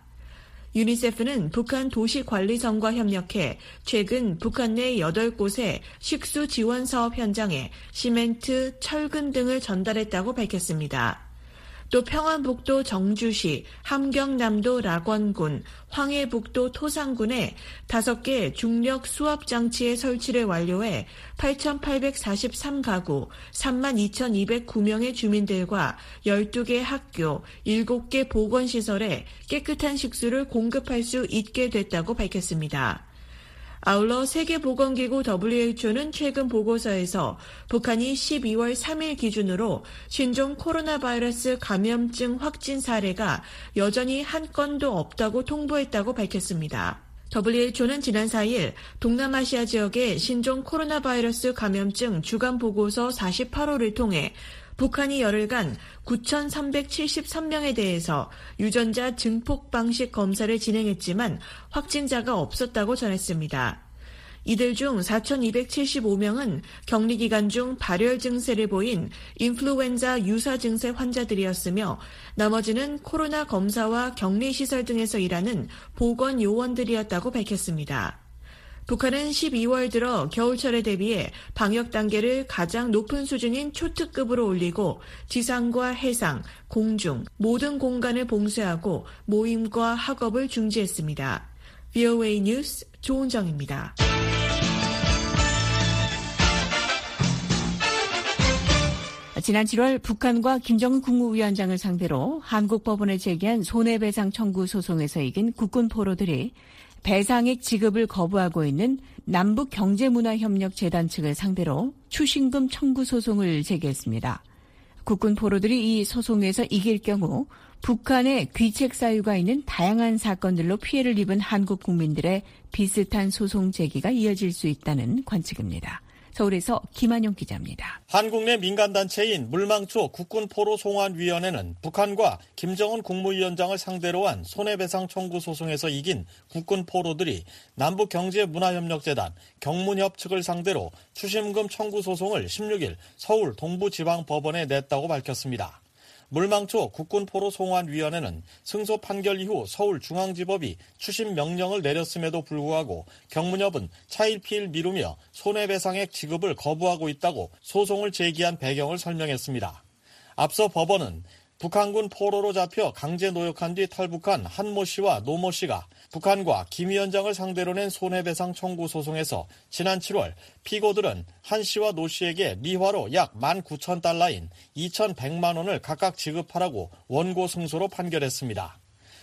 유니세프는 북한 도시관리청과 협력해 최근 북한 내 여덟 곳의 식수 지원 사업 현장에 시멘트, 철근 등을 전달했다고 밝혔습니다. 또 평안북도 정주시, 함경남도 락원군, 황해북도 토상군에 다섯 개 중력 수압장치의 설치를 완료해 팔천팔백사십삼 가구, 삼만 이천이백구 명의 주민들과 열두 개 학교, 일곱 개 보건시설에 깨끗한 식수를 공급할 수 있게 됐다고 밝혔습니다. 아울러 세계보건기구 더블유에이치오는 최근 보고서에서 북한이 십이월 삼일 기준으로 신종 코로나 바이러스 감염증 확진 사례가 여전히 한 건도 없다고 통보했다고 밝혔습니다. 더블유에이치오는 지난 사일 동남아시아 지역의 신종 코로나 바이러스 감염증 주간 보고서 사십팔 호를 통해 북한이 열흘간 구천삼백칠십삼 명에 대해서 유전자 증폭 방식 검사를 진행했지만 확진자가 없었다고 전했습니다. 이들 중 사천이백칠십오 명은 격리 기간 중 발열 증세를 보인 인플루엔자 유사 증세 환자들이었으며 나머지는 코로나 검사와 격리시설 등에서 일하는 보건 요원들이었다고 밝혔습니다. 북한은 십이월 들어 겨울철에 대비해 방역 단계를 가장 높은 수준인 초특급으로 올리고 지상과 해상, 공중, 모든 공간을 봉쇄하고 모임과 학업을 중지했습니다. 브이오에이 뉴스 조은정입니다. 지난 칠월 북한과 김정은 국무위원장을 상대로 한국 법원에 제기한 손해배상 청구 소송에서 이긴 국군 포로들이 배상액 지급을 거부하고 있는 남북경제문화협력재단 측을 상대로 추심금 청구 소송을 제기했습니다. 국군 포로들이 이 소송에서 이길 경우 북한의 귀책 사유가 있는 다양한 사건들로 피해를 입은 한국 국민들의 비슷한 소송 제기가 이어질 수 있다는 관측입니다. 서울에서 김한용 기자입니다. 한국 내 민간단체인 물망초 국군포로송환위원회는 북한과 김정은 국무위원장을 상대로 한 손해배상 청구 소송에서 이긴 국군포로들이 남북경제문화협력재단 경문협 측을 상대로 추심금 청구 소송을 십육일 서울 동부지방법원에 냈다고 밝혔습니다. 물망초 국군포로송환위원회는 승소 판결 이후 서울중앙지법이 추심 명령을 내렸음에도 불구하고 경문협은 차일피일 미루며 손해배상액 지급을 거부하고 있다고 소송을 제기한 배경을 설명했습니다. 앞서 법원은 북한군 포로로 잡혀 강제 노역한 뒤 탈북한 한모 씨와 노모 씨가 북한과 김 위원장을 상대로 낸 손해배상 청구 소송에서 지난 칠월 피고들은 한 씨와 노 씨에게 미화로 약 만 구천 달러인 이천백만 원을 각각 지급하라고 원고 승소로 판결했습니다.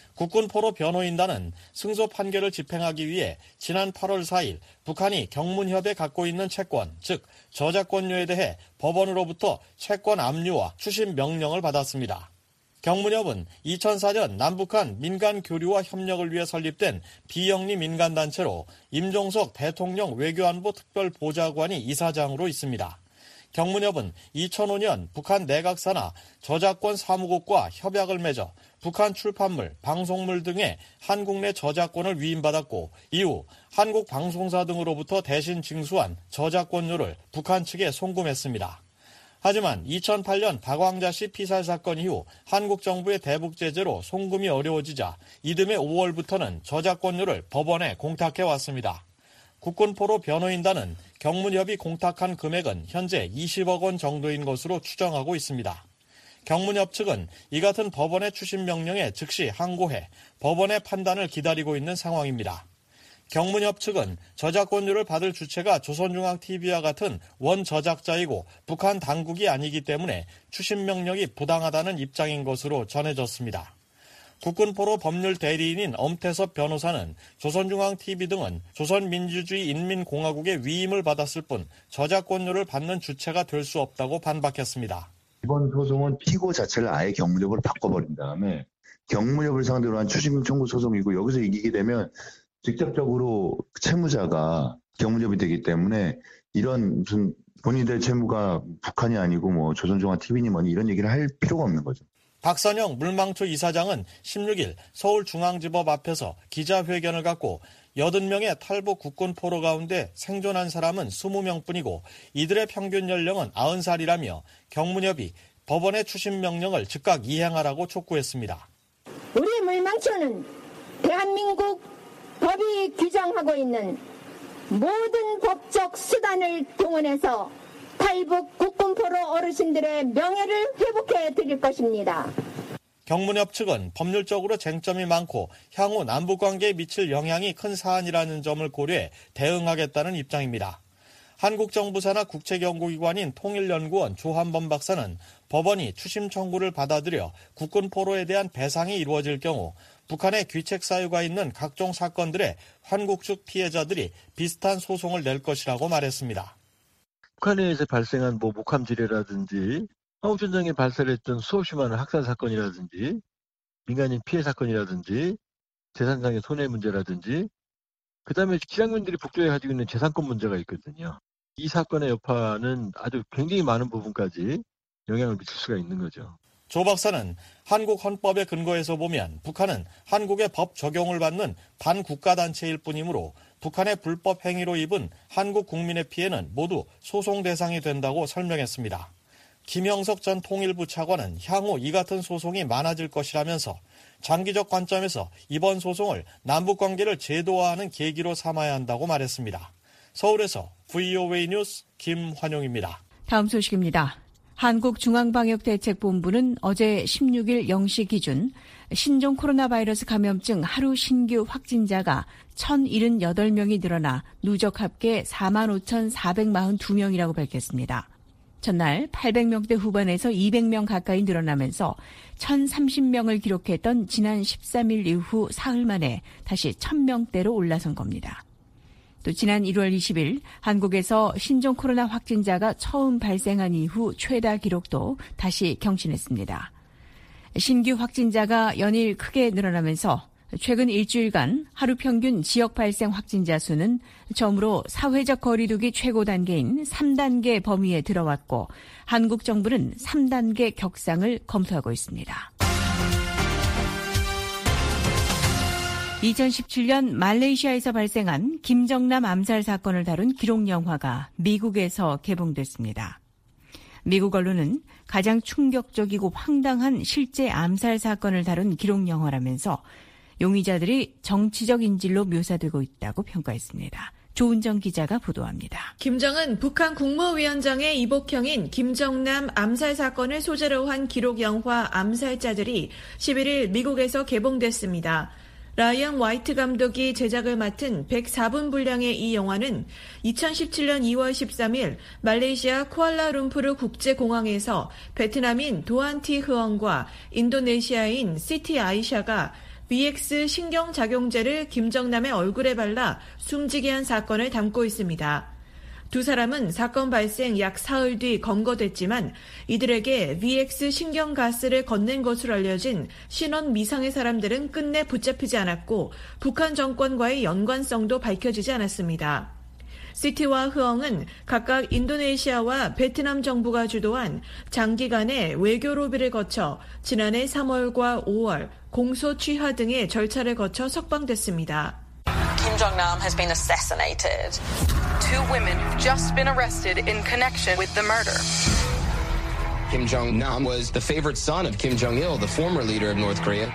국군포로 변호인단은 승소 판결을 집행하기 위해 지난 팔월 사일 북한이 경문협에 갖고 있는 채권, 즉 저작권료에 대해 법원으로부터 채권 압류와 추심 명령을 받았습니다. 경문협은 이천사년 남북한 민간 교류와 협력을 위해 설립된 비영리 민간단체로 임종석 대통령 외교안보 특별보좌관이 이사장으로 있습니다. 경문협은 이천오년 북한 내각사나 저작권 사무국과 협약을 맺어 북한 출판물, 방송물 등의 한국 내 저작권을 위임받았고 이후 한국 방송사 등으로부터 대신 징수한 저작권료를 북한 측에 송금했습니다. 하지만 이천팔년 박왕자 씨 피살 사건 이후 한국 정부의 대북 제재로 송금이 어려워지자 이듬해 오월부터는 저작권료를 법원에 공탁해왔습니다. 국군포로 변호인단은 경문협이 공탁한 금액은 현재 이십억 원 정도인 것으로 추정하고 있습니다. 경문협 측은 이 같은 법원의 추심 명령에 즉시 항고해 법원의 판단을 기다리고 있는 상황입니다. 경문협 측은 저작권료를 받을 주체가 조선중앙티비와 같은 원저작자이고 북한 당국이 아니기 때문에 추심 명령이 부당하다는 입장인 것으로 전해졌습니다. 국군포로 법률 대리인인 엄태섭 변호사는 조선중앙티비 등은 조선민주주의 인민공화국의 위임을 받았을 뿐 저작권료를 받는 주체가 될 수 없다고 반박했습니다. 이번 소송은 피고 자체를 아예 경문협으로 바꿔버린 다음에 경문협을 상대로 한 추심금 청구 소송이고 여기서 이기게 되면 직접적으로 채무자가 경문협이 되기 때문에 이런 무슨 본인들 채무가 북한이 아니고 뭐 조선중앙티비니 뭐니 이런 얘기를 할 필요가 없는 거죠. 박선영 물망초 이사장은 십육일 서울중앙지법 앞에서 기자회견을 갖고 여덟 명의 탈북 국군 포로 가운데 생존한 사람은 이십 명뿐이고 이들의 평균 연령은 아흔 살이라며 경문협이 법원의 추심 명령을 즉각 이행하라고 촉구했습니다. 우리 물망초는 대한민국 법이 규정하고 있는 모든 법적 수단을 동원해서 탈북 국군포로 어르신들의 명예를 회복해 드릴 것입니다. 경문협 측은 법률적으로 쟁점이 많고 향후 남북관계에 미칠 영향이 큰 사안이라는 점을 고려해 대응하겠다는 입장입니다. 한국정부 산하 국책연구기관인 통일연구원 조한범 박사는 법원이 추심 청구를 받아들여 국군포로에 대한 배상이 이루어질 경우 북한의 귀책 사유가 있는 각종 사건들의 한국 측 피해자들이 비슷한 소송을 낼 것이라고 말했습니다. 북한에서 발생한 뭐 목함지뢰라든지 한국전쟁에 발생했던 수없이 많은 학살 사건이라든지 민간인 피해 사건이라든지 재산상의 손해 문제라든지 그다음에 실향민들이 북조에 가지고 있는 재산권 문제가 있거든요. 이 사건의 여파는 아주 굉장히 많은 부분까지 영향을 미칠 수가 있는 거죠. 조 박사는 한국 헌법의 근거에서 보면 북한은 한국의 법 적용을 받는 반국가단체일 뿐이므로 북한의 불법 행위로 입은 한국 국민의 피해는 모두 소송 대상이 된다고 설명했습니다. 김영석 전 통일부 차관은 향후 이 같은 소송이 많아질 것이라면서 장기적 관점에서 이번 소송을 남북관계를 제도화하는 계기로 삼아야 한다고 말했습니다. 서울에서 브이오에이 뉴스 김환용입니다. 다음 소식입니다. 한국중앙방역대책본부는 어제 십육일 영 시 기준 신종 코로나 바이러스 감염증 하루 신규 확진자가 천칠십팔 명이 늘어나 누적 합계 사만 오천사백사십이 명이라고 밝혔습니다. 전날 팔백 명대 후반에서 이백 명 가까이 늘어나면서 천삼십 명을 기록했던 지난 십삼 일 이후 사흘 만에 다시 천 명대로 올라선 겁니다. 또 지난 일월 이십일 한국에서 신종 코로나 확진자가 처음 발생한 이후 최다 기록도 다시 경신했습니다. 신규 확진자가 연일 크게 늘어나면서 최근 일주일간 하루 평균 지역 발생 확진자 수는 처음으로 사회적 거리두기 최고 단계인 삼 단계 범위에 들어왔고 한국 정부는 삼 단계 격상을 검토하고 있습니다. 이천십칠 년 말레이시아에서 발생한 김정남 암살 사건을 다룬 기록 영화가 미국에서 개봉됐습니다. 미국 언론은 가장 충격적이고 황당한 실제 암살 사건을 다룬 기록 영화라면서 용의자들이 정치적 인질로 묘사되고 있다고 평가했습니다. 조은정 기자가 보도합니다. 김정은 북한 국무위원장의 이복형인 김정남 암살 사건을 소재로 한 기록 영화 암살자들이 십일 일 미국에서 개봉됐습니다. 라이언 화이트 감독이 제작을 맡은 백사 분 분량의 이 영화는 이천십칠 년 이월 십삼일 말레이시아 쿠알라룸푸르 국제공항에서 베트남인 도안티 흐엉과 인도네시아인 시티 아이샤가 비엑스 신경작용제를 김정남의 얼굴에 발라 숨지게 한 사건을 담고 있습니다. 두 사람은 사건 발생 약 사흘 뒤 검거됐지만 이들에게 비엑스 신경가스를 건넨 것으로 알려진 신원 미상의 사람들은 끝내 붙잡히지 않았고 북한 정권과의 연관성도 밝혀지지 않았습니다. 시티와 흐엉은 각각 인도네시아와 베트남 정부가 주도한 장기간의 외교 로비를 거쳐 지난해 삼월과 오월 공소 취하 등의 절차를 거쳐 석방됐습니다. Kim Jong-nam has been assassinated. Two women have just been arrested in connection with the murder. Kim Jong-nam was the favorite son of Kim Jong-il, the former leader of North Korea.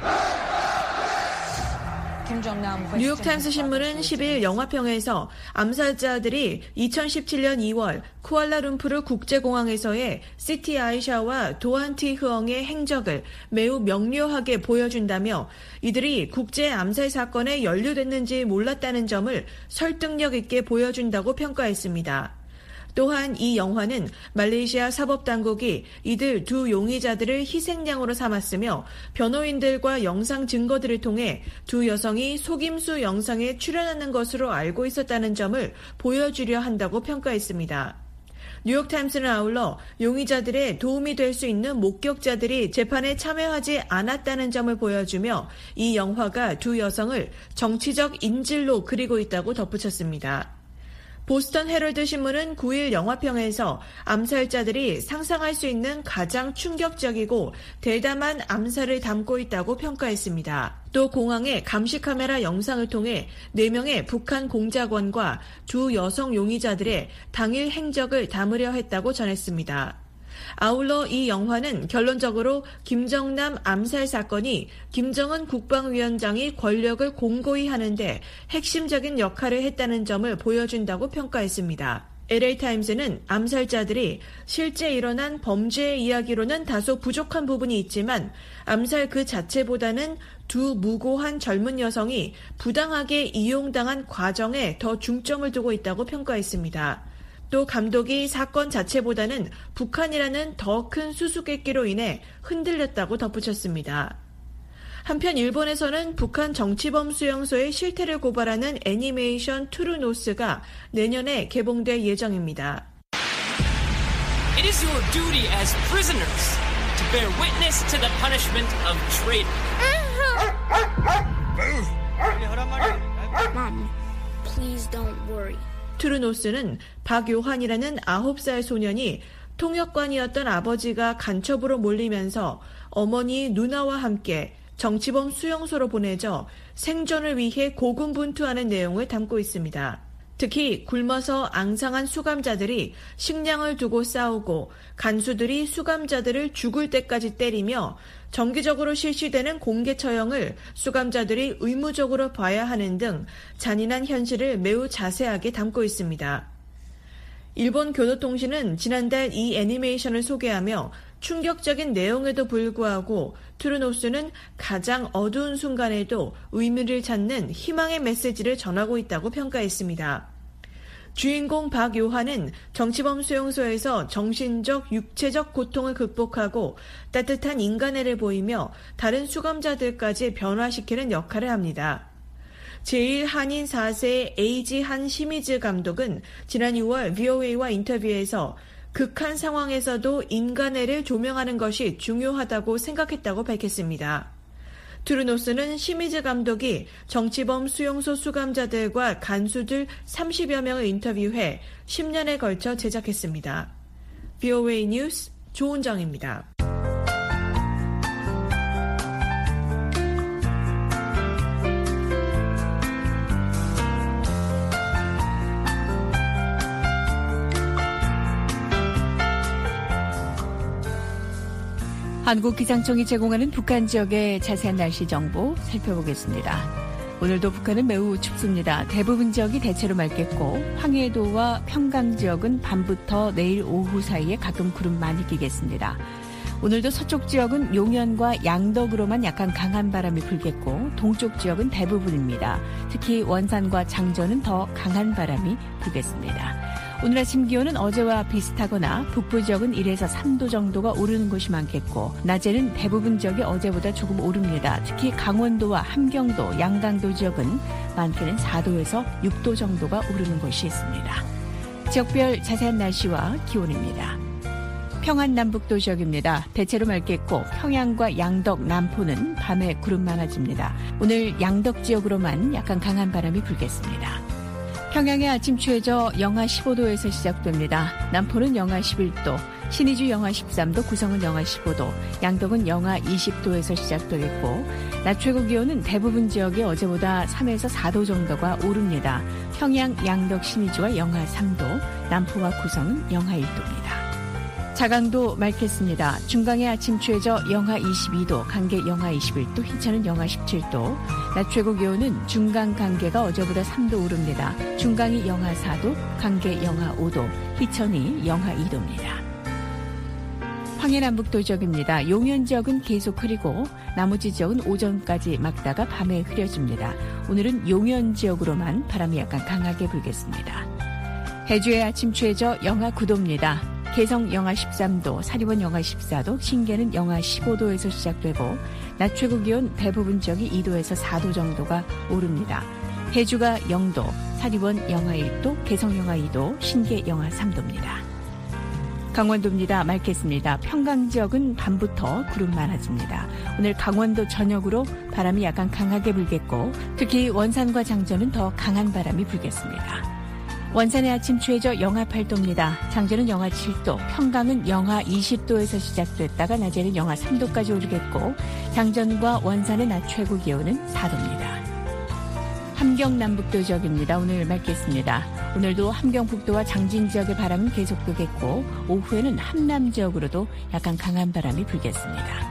뉴욕타임스 신문은 십일 영화평에서 암살자들이 이천십칠 년 이월 쿠알라룸푸르 국제공항에서의 시티 아이샤와 도안티 흐엉의 행적을 매우 명료하게 보여준다며 이들이 국제 암살 사건에 연루됐는지 몰랐다는 점을 설득력 있게 보여준다고 평가했습니다. 또한 이 영화는 말레이시아 사법당국이 이들 두 용의자들을 희생양으로 삼았으며 변호인들과 영상 증거들을 통해 두 여성이 속임수 영상에 출연하는 것으로 알고 있었다는 점을 보여주려 한다고 평가했습니다. 뉴욕타임스는 아울러 용의자들의 도움이 될 수 있는 목격자들이 재판에 참여하지 않았다는 점을 보여주며 이 영화가 두 여성을 정치적 인질로 그리고 있다고 덧붙였습니다. 보스턴 헤럴드 신문은 구 일 영화평에서 암살자들이 상상할 수 있는 가장 충격적이고 대담한 암살을 담고 있다고 평가했습니다. 또 공항의 감시카메라 영상을 통해 네 명의 북한 공작원과 두 여성 용의자들의 당일 행적을 담으려 했다고 전했습니다. 아울러 이 영화는 결론적으로 김정남 암살 사건이 김정은 국방위원장이 권력을 공고히 하는데 핵심적인 역할을 했다는 점을 보여준다고 평가했습니다. 엘에이타임스는 암살자들이 실제 일어난 범죄의 이야기로는 다소 부족한 부분이 있지만 암살 그 자체보다는 두 무고한 젊은 여성이 부당하게 이용당한 과정에 더 중점을 두고 있다고 평가했습니다. 또 감독이 사건 자체보다는 북한이라는 더 큰 수수께끼로 인해 흔들렸다고 덧붙였습니다. 한편 일본에서는 북한 정치범 수용소의 실태를 고발하는 애니메이션 트루노스가 내년에 개봉될 예정입니다. It is your duty as prisoners to bear witness to the punishment of traitor. Mom, please don't worry. 트루노스는 박요한이라는 아홉 살 소년이 통역관이었던 아버지가 간첩으로 몰리면서 어머니 누나와 함께 정치범 수용소로 보내져 생존을 위해 고군분투하는 내용을 담고 있습니다. 특히 굶어서 앙상한 수감자들이 식량을 두고 싸우고 간수들이 수감자들을 죽을 때까지 때리며 정기적으로 실시되는 공개 처형을 수감자들이 의무적으로 봐야 하는 등 잔인한 현실을 매우 자세하게 담고 있습니다. 일본 교도통신은 지난달 이 애니메이션을 소개하며 충격적인 내용에도 불구하고 트루노스는 가장 어두운 순간에도 의미를 찾는 희망의 메시지를 전하고 있다고 평가했습니다. 주인공 박요한은 정치범 수용소에서 정신적, 육체적 고통을 극복하고 따뜻한 인간애를 보이며 다른 수감자들까지 변화시키는 역할을 합니다. 제일 한인 사 세의 에이지 한 시미즈 감독은 지난 유월 브이오에이와 인터뷰에서 극한 상황에서도 인간애를 조명하는 것이 중요하다고 생각했다고 밝혔습니다. 트루노스는 시미즈 감독이 정치범 수용소 수감자들과 간수들 삼십여 명을 인터뷰해 십 년에 걸쳐 제작했습니다. 브이오에이 뉴스 조은정입니다. 한국기상청이 제공하는 북한 지역의 자세한 날씨 정보 살펴보겠습니다. 오늘도 북한은 매우 춥습니다. 대부분 지역이 대체로 맑겠고 황해도와 평강 지역은 밤부터 내일 오후 사이에 가끔 구름 많이 끼겠습니다. 오늘도 서쪽 지역은 용현과 양덕으로만 약간 강한 바람이 불겠고 동쪽 지역은 대부분입니다. 특히 원산과 장전은 더 강한 바람이 불겠습니다. 오늘 아침 기온은 어제와 비슷하거나 북부 지역은 일에서 삼 도 정도가 오르는 곳이 많겠고 낮에는 대부분 지역이 어제보다 조금 오릅니다. 특히 강원도와 함경도, 양강도 지역은 많게는 사 도에서 육 도 정도가 오르는 곳이 있습니다. 지역별 자세한 날씨와 기온입니다. 평안 남북도 지역입니다. 대체로 맑겠고 평양과 양덕, 남포는 밤에 구름 많아집니다. 오늘 양덕 지역으로만 약간 강한 바람이 불겠습니다. 평양의 아침 최저 영하 십오 도에서 시작됩니다. 남포는 영하 십일 도, 신의주 영하 십삼 도, 구성은 영하 십오 도, 양덕은 영하 이십 도에서 시작되겠고 낮 최고 기온은 대부분 지역이 어제보다 삼에서 사 도 정도가 오릅니다. 평양, 양덕, 신의주와 영하 삼 도, 남포와 구성은 영하 일 도입니다. 자강도 맑겠습니다. 중강의 아침 최저 영하 이십이 도, 강계 영하 이십일 도, 희천은 영하 십칠 도. 낮 최고 기온은 중강, 강계가 어제보다 삼 도 오릅니다. 중강이 영하 사 도, 강계 영하 오 도, 희천이 영하 이 도입니다. 황해남북도 지역입니다. 용현 지역은 계속 흐리고 나머지 지역은 오전까지 맑다가 밤에 흐려집니다. 오늘은 용현 지역으로만 바람이 약간 강하게 불겠습니다. 해주의 아침 최저 영하 구 도입니다. 개성 영하 십삼 도, 사리원 영하 십사 도, 신계는 영하 십오 도에서 시작되고 낮 최고 기온 대부분 지역이 이 도에서 사 도 정도가 오릅니다. 해주가 영 도, 사리원 영하 일 도, 개성 영하 이 도, 신계 영하 삼 도입니다. 강원도입니다. 맑겠습니다. 평강 지역은 밤부터 구름 많아집니다. 오늘 강원도 전역으로 바람이 약간 강하게 불겠고 특히 원산과 장전은 더 강한 바람이 불겠습니다. 원산의 아침 최저 영하 팔 도입니다. 장전은 영하 칠 도, 평강은 영하 이십 도에서 시작됐다가 낮에는 영하 삼 도까지 오르겠고 장전과 원산의 낮 최고 기온은 사 도입니다. 함경 남북도 지역입니다. 오늘 맑겠습니다. 오늘도 함경 북도와 장진 지역의 바람은 계속 불겠고 오후에는 함남 지역으로도 약간 강한 바람이 불겠습니다.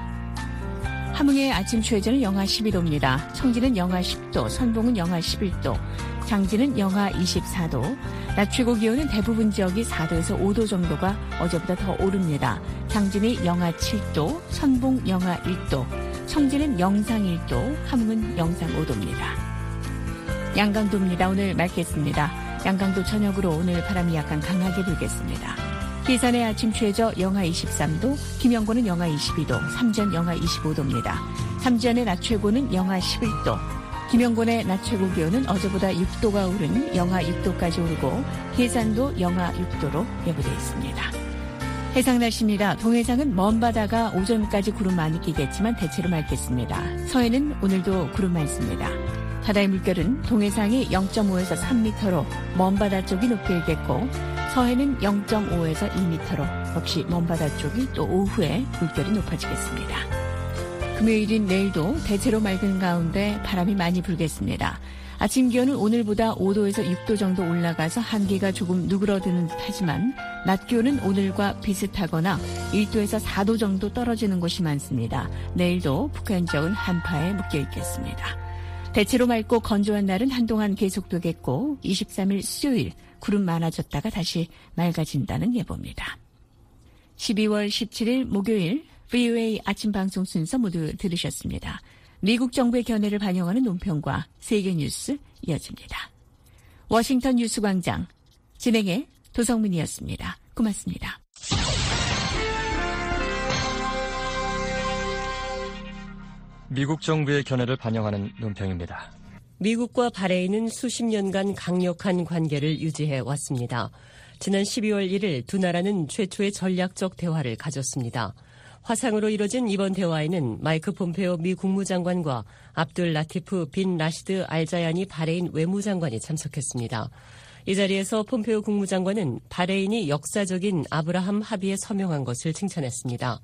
함흥의 아침 최저는 영하 십이 도입니다. 청진은 영하 십 도, 선봉은 영하 십일 도, 장진은 영하 이십사 도, 낮 최고 기온은 대부분 지역이 사 도에서 오 도 정도가 어제보다 더 오릅니다. 장진이 영하 칠 도, 선봉 영하 일 도, 청진은 영상 일 도, 함흥은 영상 오 도입니다. 양강도입니다. 오늘 맑겠습니다. 양강도 전역으로 오늘 바람이 약간 강하게 불겠습니다. 기산의 아침 최저 영하 이십삼 도, 김영고는 영하 이십이 도, 삼전 영하 이십오 도입니다. 삼전의 낮 최고는 영하 십일 도, 김영곤의 낮 최고 기온은 어제보다 육 도가 오른 영하 육 도까지 오르고 해산도 영하 육 도로 예보되어 있습니다. 해상 날씨입니다. 동해상은 먼 바다가 오전까지 구름 많이 끼겠지만 대체로 맑겠습니다. 서해는 오늘도 구름 많습니다. 바다의 물결은 동해상이 영 점 오에서 삼 미터로 먼 바다 쪽이 높게 일겠고 서해는 영 점 오에서 이 미터로 역시 먼 바다 쪽이 또 오후에 물결이 높아지겠습니다. 금요일인 내일도 대체로 맑은 가운데 바람이 많이 불겠습니다. 아침 기온은 오늘보다 오 도에서 육 도 정도 올라가서 한기가 조금 누그러드는 듯 하지만 낮 기온은 오늘과 비슷하거나 일 도에서 사 도 정도 떨어지는 곳이 많습니다. 내일도 북한 지역은 한파에 묶여 있겠습니다. 대체로 맑고 건조한 날은 한동안 계속되겠고 이십삼 일 수요일 구름 많아졌다가 다시 맑아진다는 예보입니다. 십이월 십칠일 목요일 브이오에이 아침 방송 순서 모두 들으셨습니다. 미국 정부의 견해를 반영하는 논평과 세계 뉴스 이어집니다. 워싱턴 뉴스광장 진행의 도성민이었습니다. 고맙습니다. 미국 정부의 견해를 반영하는 논평입니다. 미국과 바레인은 수십 년간 강력한 관계를 유지해 왔습니다. 지난 십이월 일일 두 나라는 최초의 전략적 대화를 가졌습니다. 화상으로 이뤄진 이번 대화에는 마이크 폼페오 미 국무장관과 압둘 라티프 빈 라시드 알자야니 바레인 외무장관이 참석했습니다. 이 자리에서 폼페오 국무장관은 바레인이 역사적인 아브라함 합의에 서명한 것을 칭찬했습니다.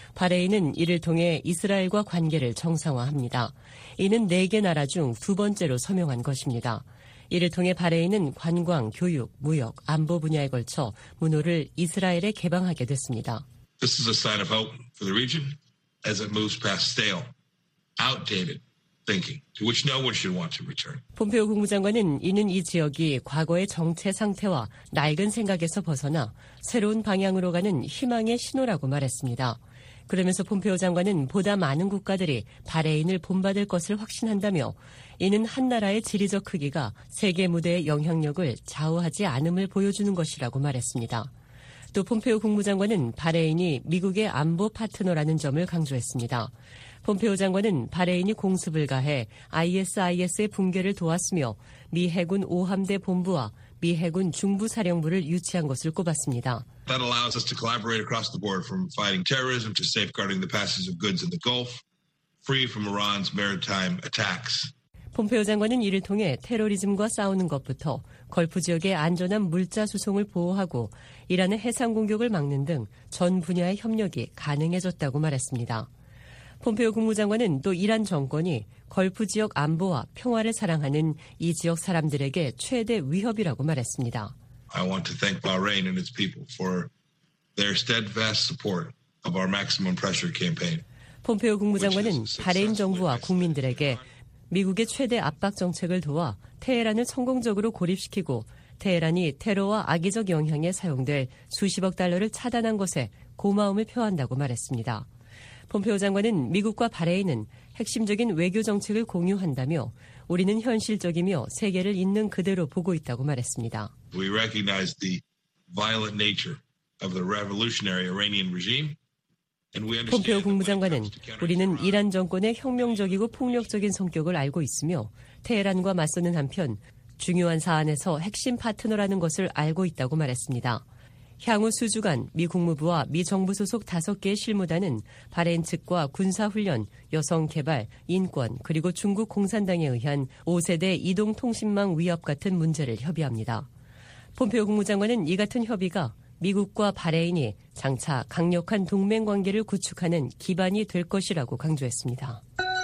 바레인은 이를 통해 이스라엘과 관계를 정상화합니다. 이는 네 개 나라 중 두 번째로 서명한 것입니다. 이를 통해 바레인은 관광, 교육, 무역, 안보 분야에 걸쳐 문호를 이스라엘에 개방하게 됐습니다. This is a sign of hope for the region as it moves past stale, outdated thinking to which no one should want to return. 폼페오 국무장관은 이는 이 지역이 과거의 정체 상태와 낡은 생각에서 벗어나 새로운 방향으로 가는 희망의 신호라고 말했습니다. 그러면서 폼페오 장관은 보다 많은 국가들이 바레인을 본받을 것을 확신한다며 이는 한 나라의 지리적 크기가 세계 무대의 영향력을 좌우하지 않음을 보여주는 것이라고 말했습니다. 또 폼페오 국무장관은 바레인이 미국의 안보 파트너라는 점을 강조했습니다. 폼페오 장관은 바레인이 공습을 가해 아이에스아이에스의 붕괴를 도왔으며 미 해군 오함대 본부와 미 해군 중부사령부를 유치한 것을 꼽았습니다. That allows us to collaborate across the board from fighting terrorism to safeguarding the passage of goods in the Gulf, free from Iran's maritime attacks. 폼페오 장관은 이를 통해 테러리즘과 싸우는 것부터 걸프 지역의 안전한 물자 수송을 보호하고 이란의 해상 공격을 막는 등 전 분야의 협력이 가능해졌다고 말했습니다. 폼페오 국무장관은 또 이란 정권이 걸프 지역 안보와 평화를 사랑하는 이 지역 사람들에게 최대 위협이라고 말했습니다. I want to thank Bahrain and its people for their steadfast support of our maximum pressure campaign. 폼페오 국무장관은 바레인 정부와 국민들에게 미국의 최대 압박 정책을 도와 테헤란을 성공적으로 고립시키고 테헤란이 테러와 악의적 영향에 사용될 수십억 달러를 차단한 것에 고마움을 표한다고 말했습니다. 폼페오 장관은 미국과 바레인은 핵심적인 외교 정책을 공유한다며 우리는 현실적이며 세계를 있는 그대로 보고 있다고 말했습니다. We recognize the violent nature of the revolutionary Iranian regime. 폼페오 국무장관은 우리는 이란 정권의 혁명적이고 폭력적인 성격을 알고 있으며 테헤란과 맞서는 한편 중요한 사안에서 핵심 파트너라는 것을 알고 있다고 말했습니다. 향후 수주간 미 국무부와 미 정부 소속 다섯 개의 실무단은 바레인 측과 군사훈련, 여성개발, 인권 그리고 중국 공산당에 의한 오 세대 이동통신망 위협 같은 문제를 협의합니다. 폼페오 국무장관은 이 같은 협의가 미국과 바레인이 장차 강력한 동맹 관계를 구축하는 기반이 될 것이라고 강조했습니다.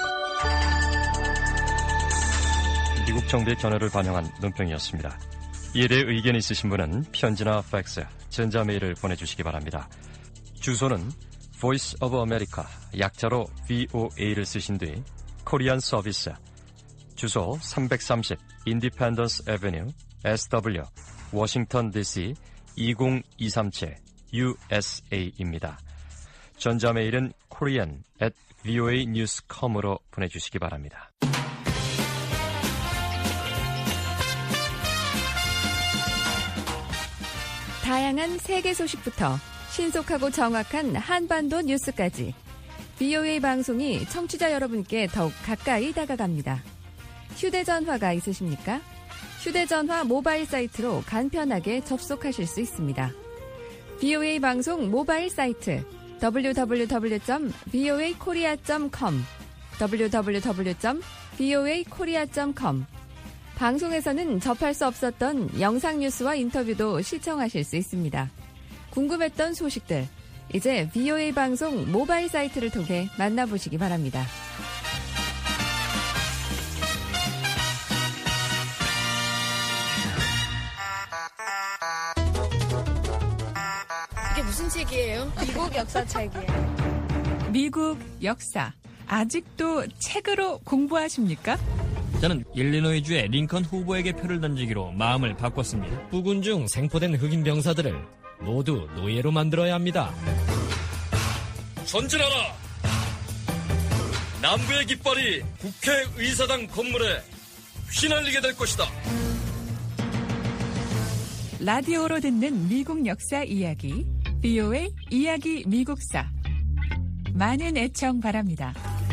미국 정부의 견해를 반영한 논평이었습니다. 이에 대해 의견이 있으신 분은 편지나 팩스, 전자메일을 보내주시기 바랍니다. 주소는 Voice of America, 약자로 브이오에이를 쓰신 뒤 코리안 서비스, 주소 삼백삼십 Independence Avenue, 에스더블유, 워싱턴 디씨 이공이삼칠 유에스에이입니다. 전자메일은 korean at voa news dot com으로 보내주시기 바랍니다. 다양한 세계 소식부터 신속하고 정확한 한반도 뉴스까지 브이오에이 방송이 청취자 여러분께 더욱 가까이 다가갑니다. 휴대전화가 있으십니까? 휴대전화 모바일 사이트로 간편하게 접속하실 수 있습니다. 브이오에이 방송 모바일 사이트 더블유 더블유 더블유 점 브이오에이 코리아 점 컴 더블유 더블유 더블유 점 브이오에이 코리아 점 컴 방송에서는 접할 수 없었던 영상 뉴스와 인터뷰도 시청하실 수 있습니다. 궁금했던 소식들, 이제 브이오에이 방송 모바일 사이트를 통해 만나보시기 바랍니다. 이게 무슨 책이에요? 미국 역사 책이에요. 미국 역사. 아직도 책으로 공부하십니까? 저는 일리노이주의 링컨 후보에게 표를 던지기로 마음을 바꿨습니다. 부군 중 생포된 흑인 병사들을 모두 노예로 만들어야 합니다. 전진하라! 남부의 깃발이 국회의사당 건물에 휘날리게 될 것이다. 라디오로 듣는 미국 역사 이야기, 비오에이 이야기 미국사. 많은 애청 바랍니다.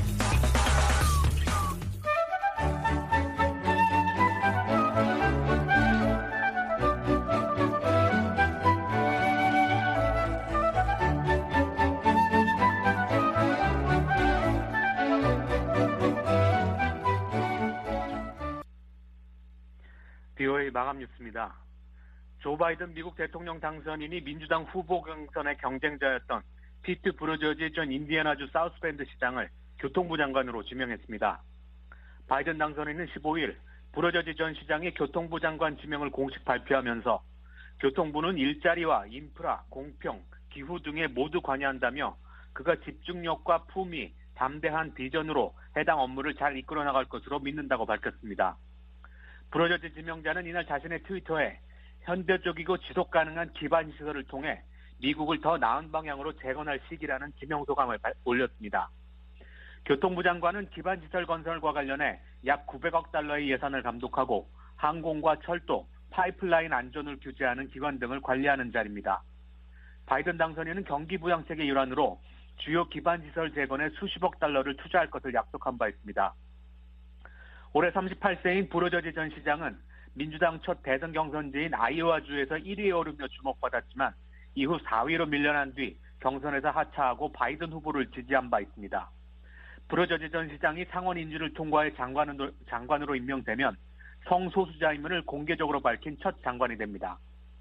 비오에이 마감 뉴스입니다. 조 바이든 미국 대통령 당선인이 민주당 후보 경선의 경쟁자였던 피트 부르저지 전 인디애나주 사우스밴드 시장을 교통부 장관으로 지명했습니다. 바이든 당선인은 십오일 부르저지 전 시장이 교통부 장관 지명을 공식 발표하면서 교통부는 일자리와 인프라, 공평, 기후 등에 모두 관여한다며 그가 집중력과 품위, 담대한 비전으로 해당 업무를 잘 이끌어 나갈 것으로 믿는다고 밝혔습니다. 부르저지 지명자는 이날 자신의 트위터에 현대적이고 지속가능한 기반시설을 통해 미국을 더 나은 방향으로 재건할 시기라는 지명소감을 올렸습니다. 교통부 장관은 기반시설 건설과 관련해 약 구백억 달러의 예산을 감독하고 항공과 철도, 파이프라인 안전을 규제하는 기관 등을 관리하는 자리입니다. 바이든 당선인은 경기 부양책의 일환으로 주요 기반시설 재건에 수십억 달러를 투자할 것을 약속한 바 있습니다. 올해 서른여덟 세인 부르저지 전 시장은 민주당 첫 대선 경선지인 아이오와주에서 일 위에 오르며 주목받았지만 이후 사 위로 밀려난 뒤 경선에서 하차하고 바이든 후보를 지지한 바 있습니다. 부르저지 전 시장이 상원 인준을 통과해 장관으로, 장관으로 임명되면 성소수자임을 공개적으로 밝힌 첫 장관이 됩니다.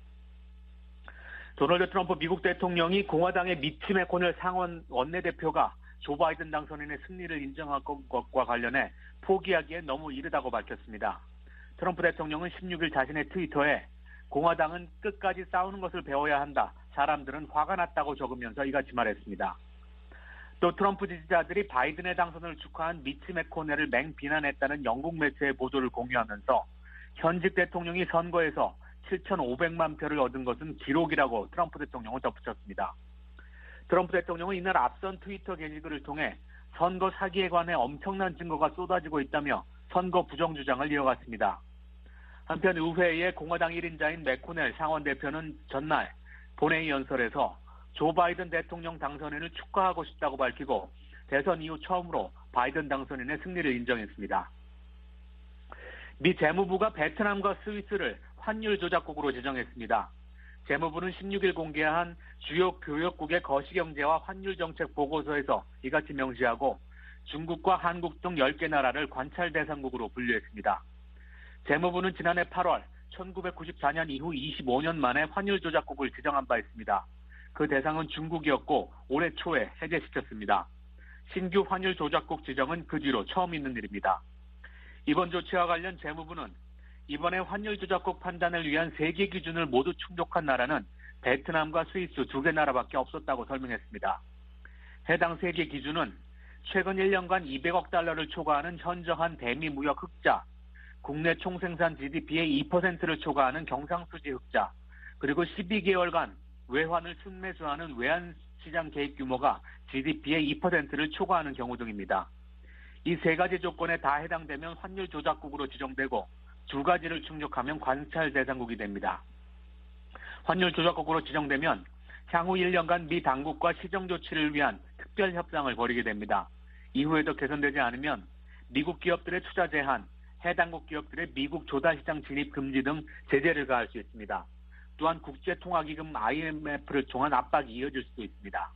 도널드 트럼프 미국 대통령이 공화당의 미치 맥코넬 상원 원내대표가 조 바이든 당선인의 승리를 인정한 것과 관련해 포기하기엔 너무 이르다고 밝혔습니다. 트럼프 대통령은 십육일 자신의 트위터에 공화당은 끝까지 싸우는 것을 배워야 한다. 사람들은 화가 났다고 적으면서 이같이 말했습니다. 또 트럼프 지지자들이 바이든의 당선을 축하한 미치 맥코넬을 맹비난했다는 영국 매체의 보도를 공유하면서 현직 대통령이 선거에서 칠천오백만 표를 얻은 것은 기록이라고 트럼프 대통령은 덧붙였습니다. 트럼프 대통령은 이날 앞선 트위터 게시글을 통해 선거 사기에 관해 엄청난 증거가 쏟아지고 있다며 선거 부정 주장을 이어갔습니다. 한편 의회의 공화당 일 인자인 맥코넬 상원 대표는 전날 본회의 연설에서 조 바이든 대통령 당선인을 축하하고 싶다고 밝히고 대선 이후 처음으로 바이든 당선인의 승리를 인정했습니다. 미 재무부가 베트남과 스위스를 환율 조작국으로 지정했습니다. 재무부는 십육일 공개한 주요 교역국의 거시경제와 환율 정책 보고서에서 이같이 명시하고 중국과 한국 등 열 개 나라를 관찰 대상국으로 분류했습니다. 재무부는 지난해 팔월 천구백구십사년 이후 이십오 년 만에 환율 조작국을 지정한 바 있습니다. 그 대상은 중국이었고 올해 초에 해제시켰습니다. 신규 환율 조작국 지정은 그 뒤로 처음 있는 일입니다. 이번 조치와 관련 재무부는 이번에 환율 조작국 판단을 위한 세 개 기준을 모두 충족한 나라는 베트남과 스위스 두 개 나라밖에 없었다고 설명했습니다. 해당 세 개 기준은 최근 일 년간 이백억 달러를 초과하는 현저한 대미 무역 흑자, 국내 총생산 지디피의 이 퍼센트를 초과하는 경상수지 흑자, 그리고 십이 개월간 외환을 순매수하는 외환시장 개입 규모가 지디피의 이 퍼센트를 초과하는 경우 등입니다. 이 세 가지 조건에 다 해당되면 환율 조작국으로 지정되고 두 가지를 충족하면 관찰 대상국이 됩니다. 환율 조작국으로 지정되면 향후 일 년간 미 당국과 시정 조치를 위한 특별 협상을 벌이게 됩니다. 이후에도 개선되지 않으면 미국 기업들의 투자 제한, 해당국 기업들의 미국 조달시장 진입 금지 등 제재를 가할 수 있습니다. 또한 국제통화기금 아이엠에프를 통한 압박이 이어질 수도 있습니다.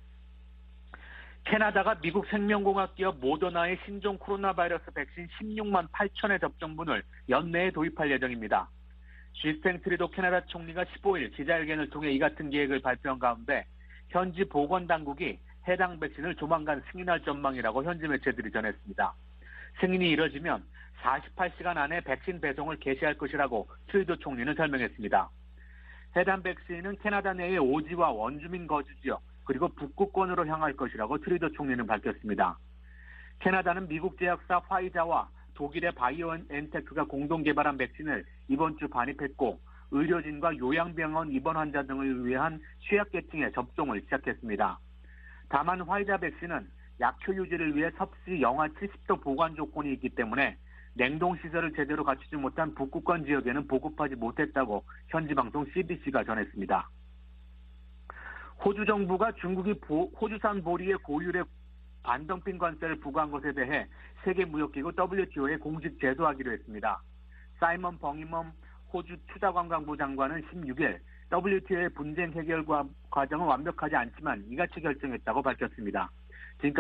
캐나다가 미국 생명공학 기업 모더나의 신종 코로나 바이러스 백신 십육만 팔천의 접종분을 연내에 도입할 예정입니다. 주스틴 트루도 캐나다 총리가 십오일 기자회견을 통해 이 같은 계획을 발표한 가운데 현지 보건당국이 해당 백신을 조만간 승인할 전망이라고 현지 매체들이 전했습니다. 승인이 이뤄지면 사십팔 시간 안에 백신 배송을 개시할 것이라고 트루도 총리는 설명했습니다. 해당 백신은 캐나다 내의 오지와 원주민 거주지역 그리고 북극권으로 향할 것이라고 트루도 총리는 밝혔습니다. 캐나다는 미국 제약사 화이자와 독일의 바이오엔테크가 공동 개발한 백신을 이번 주 반입했고 의료진과 요양병원 입원 환자 등을 위한 취약계층의 접종을 시작했습니다. 다만 화이자 백신은 약효 유지를 위해 섭씨 영하 칠십 도 보관 조건이 있기 때문에 냉동시설을 제대로 갖추지 못한 북극권 지역에는 보급하지 못했다고 현지 방송 씨비씨가 전했습니다. 호주 정부가 중국이 보, 호주산 보리의 고율의 반덤핑 관세를 부과한 것에 대해 세계무역기구 더블유티오에 공식 제소하기로 했습니다. 사이먼 벙이멈 호주 투자관광부 장관은 십육 일 더블유티오의 분쟁 해결 과정은 완벽하지 않지만 이같이 결정했다고 밝혔습니다.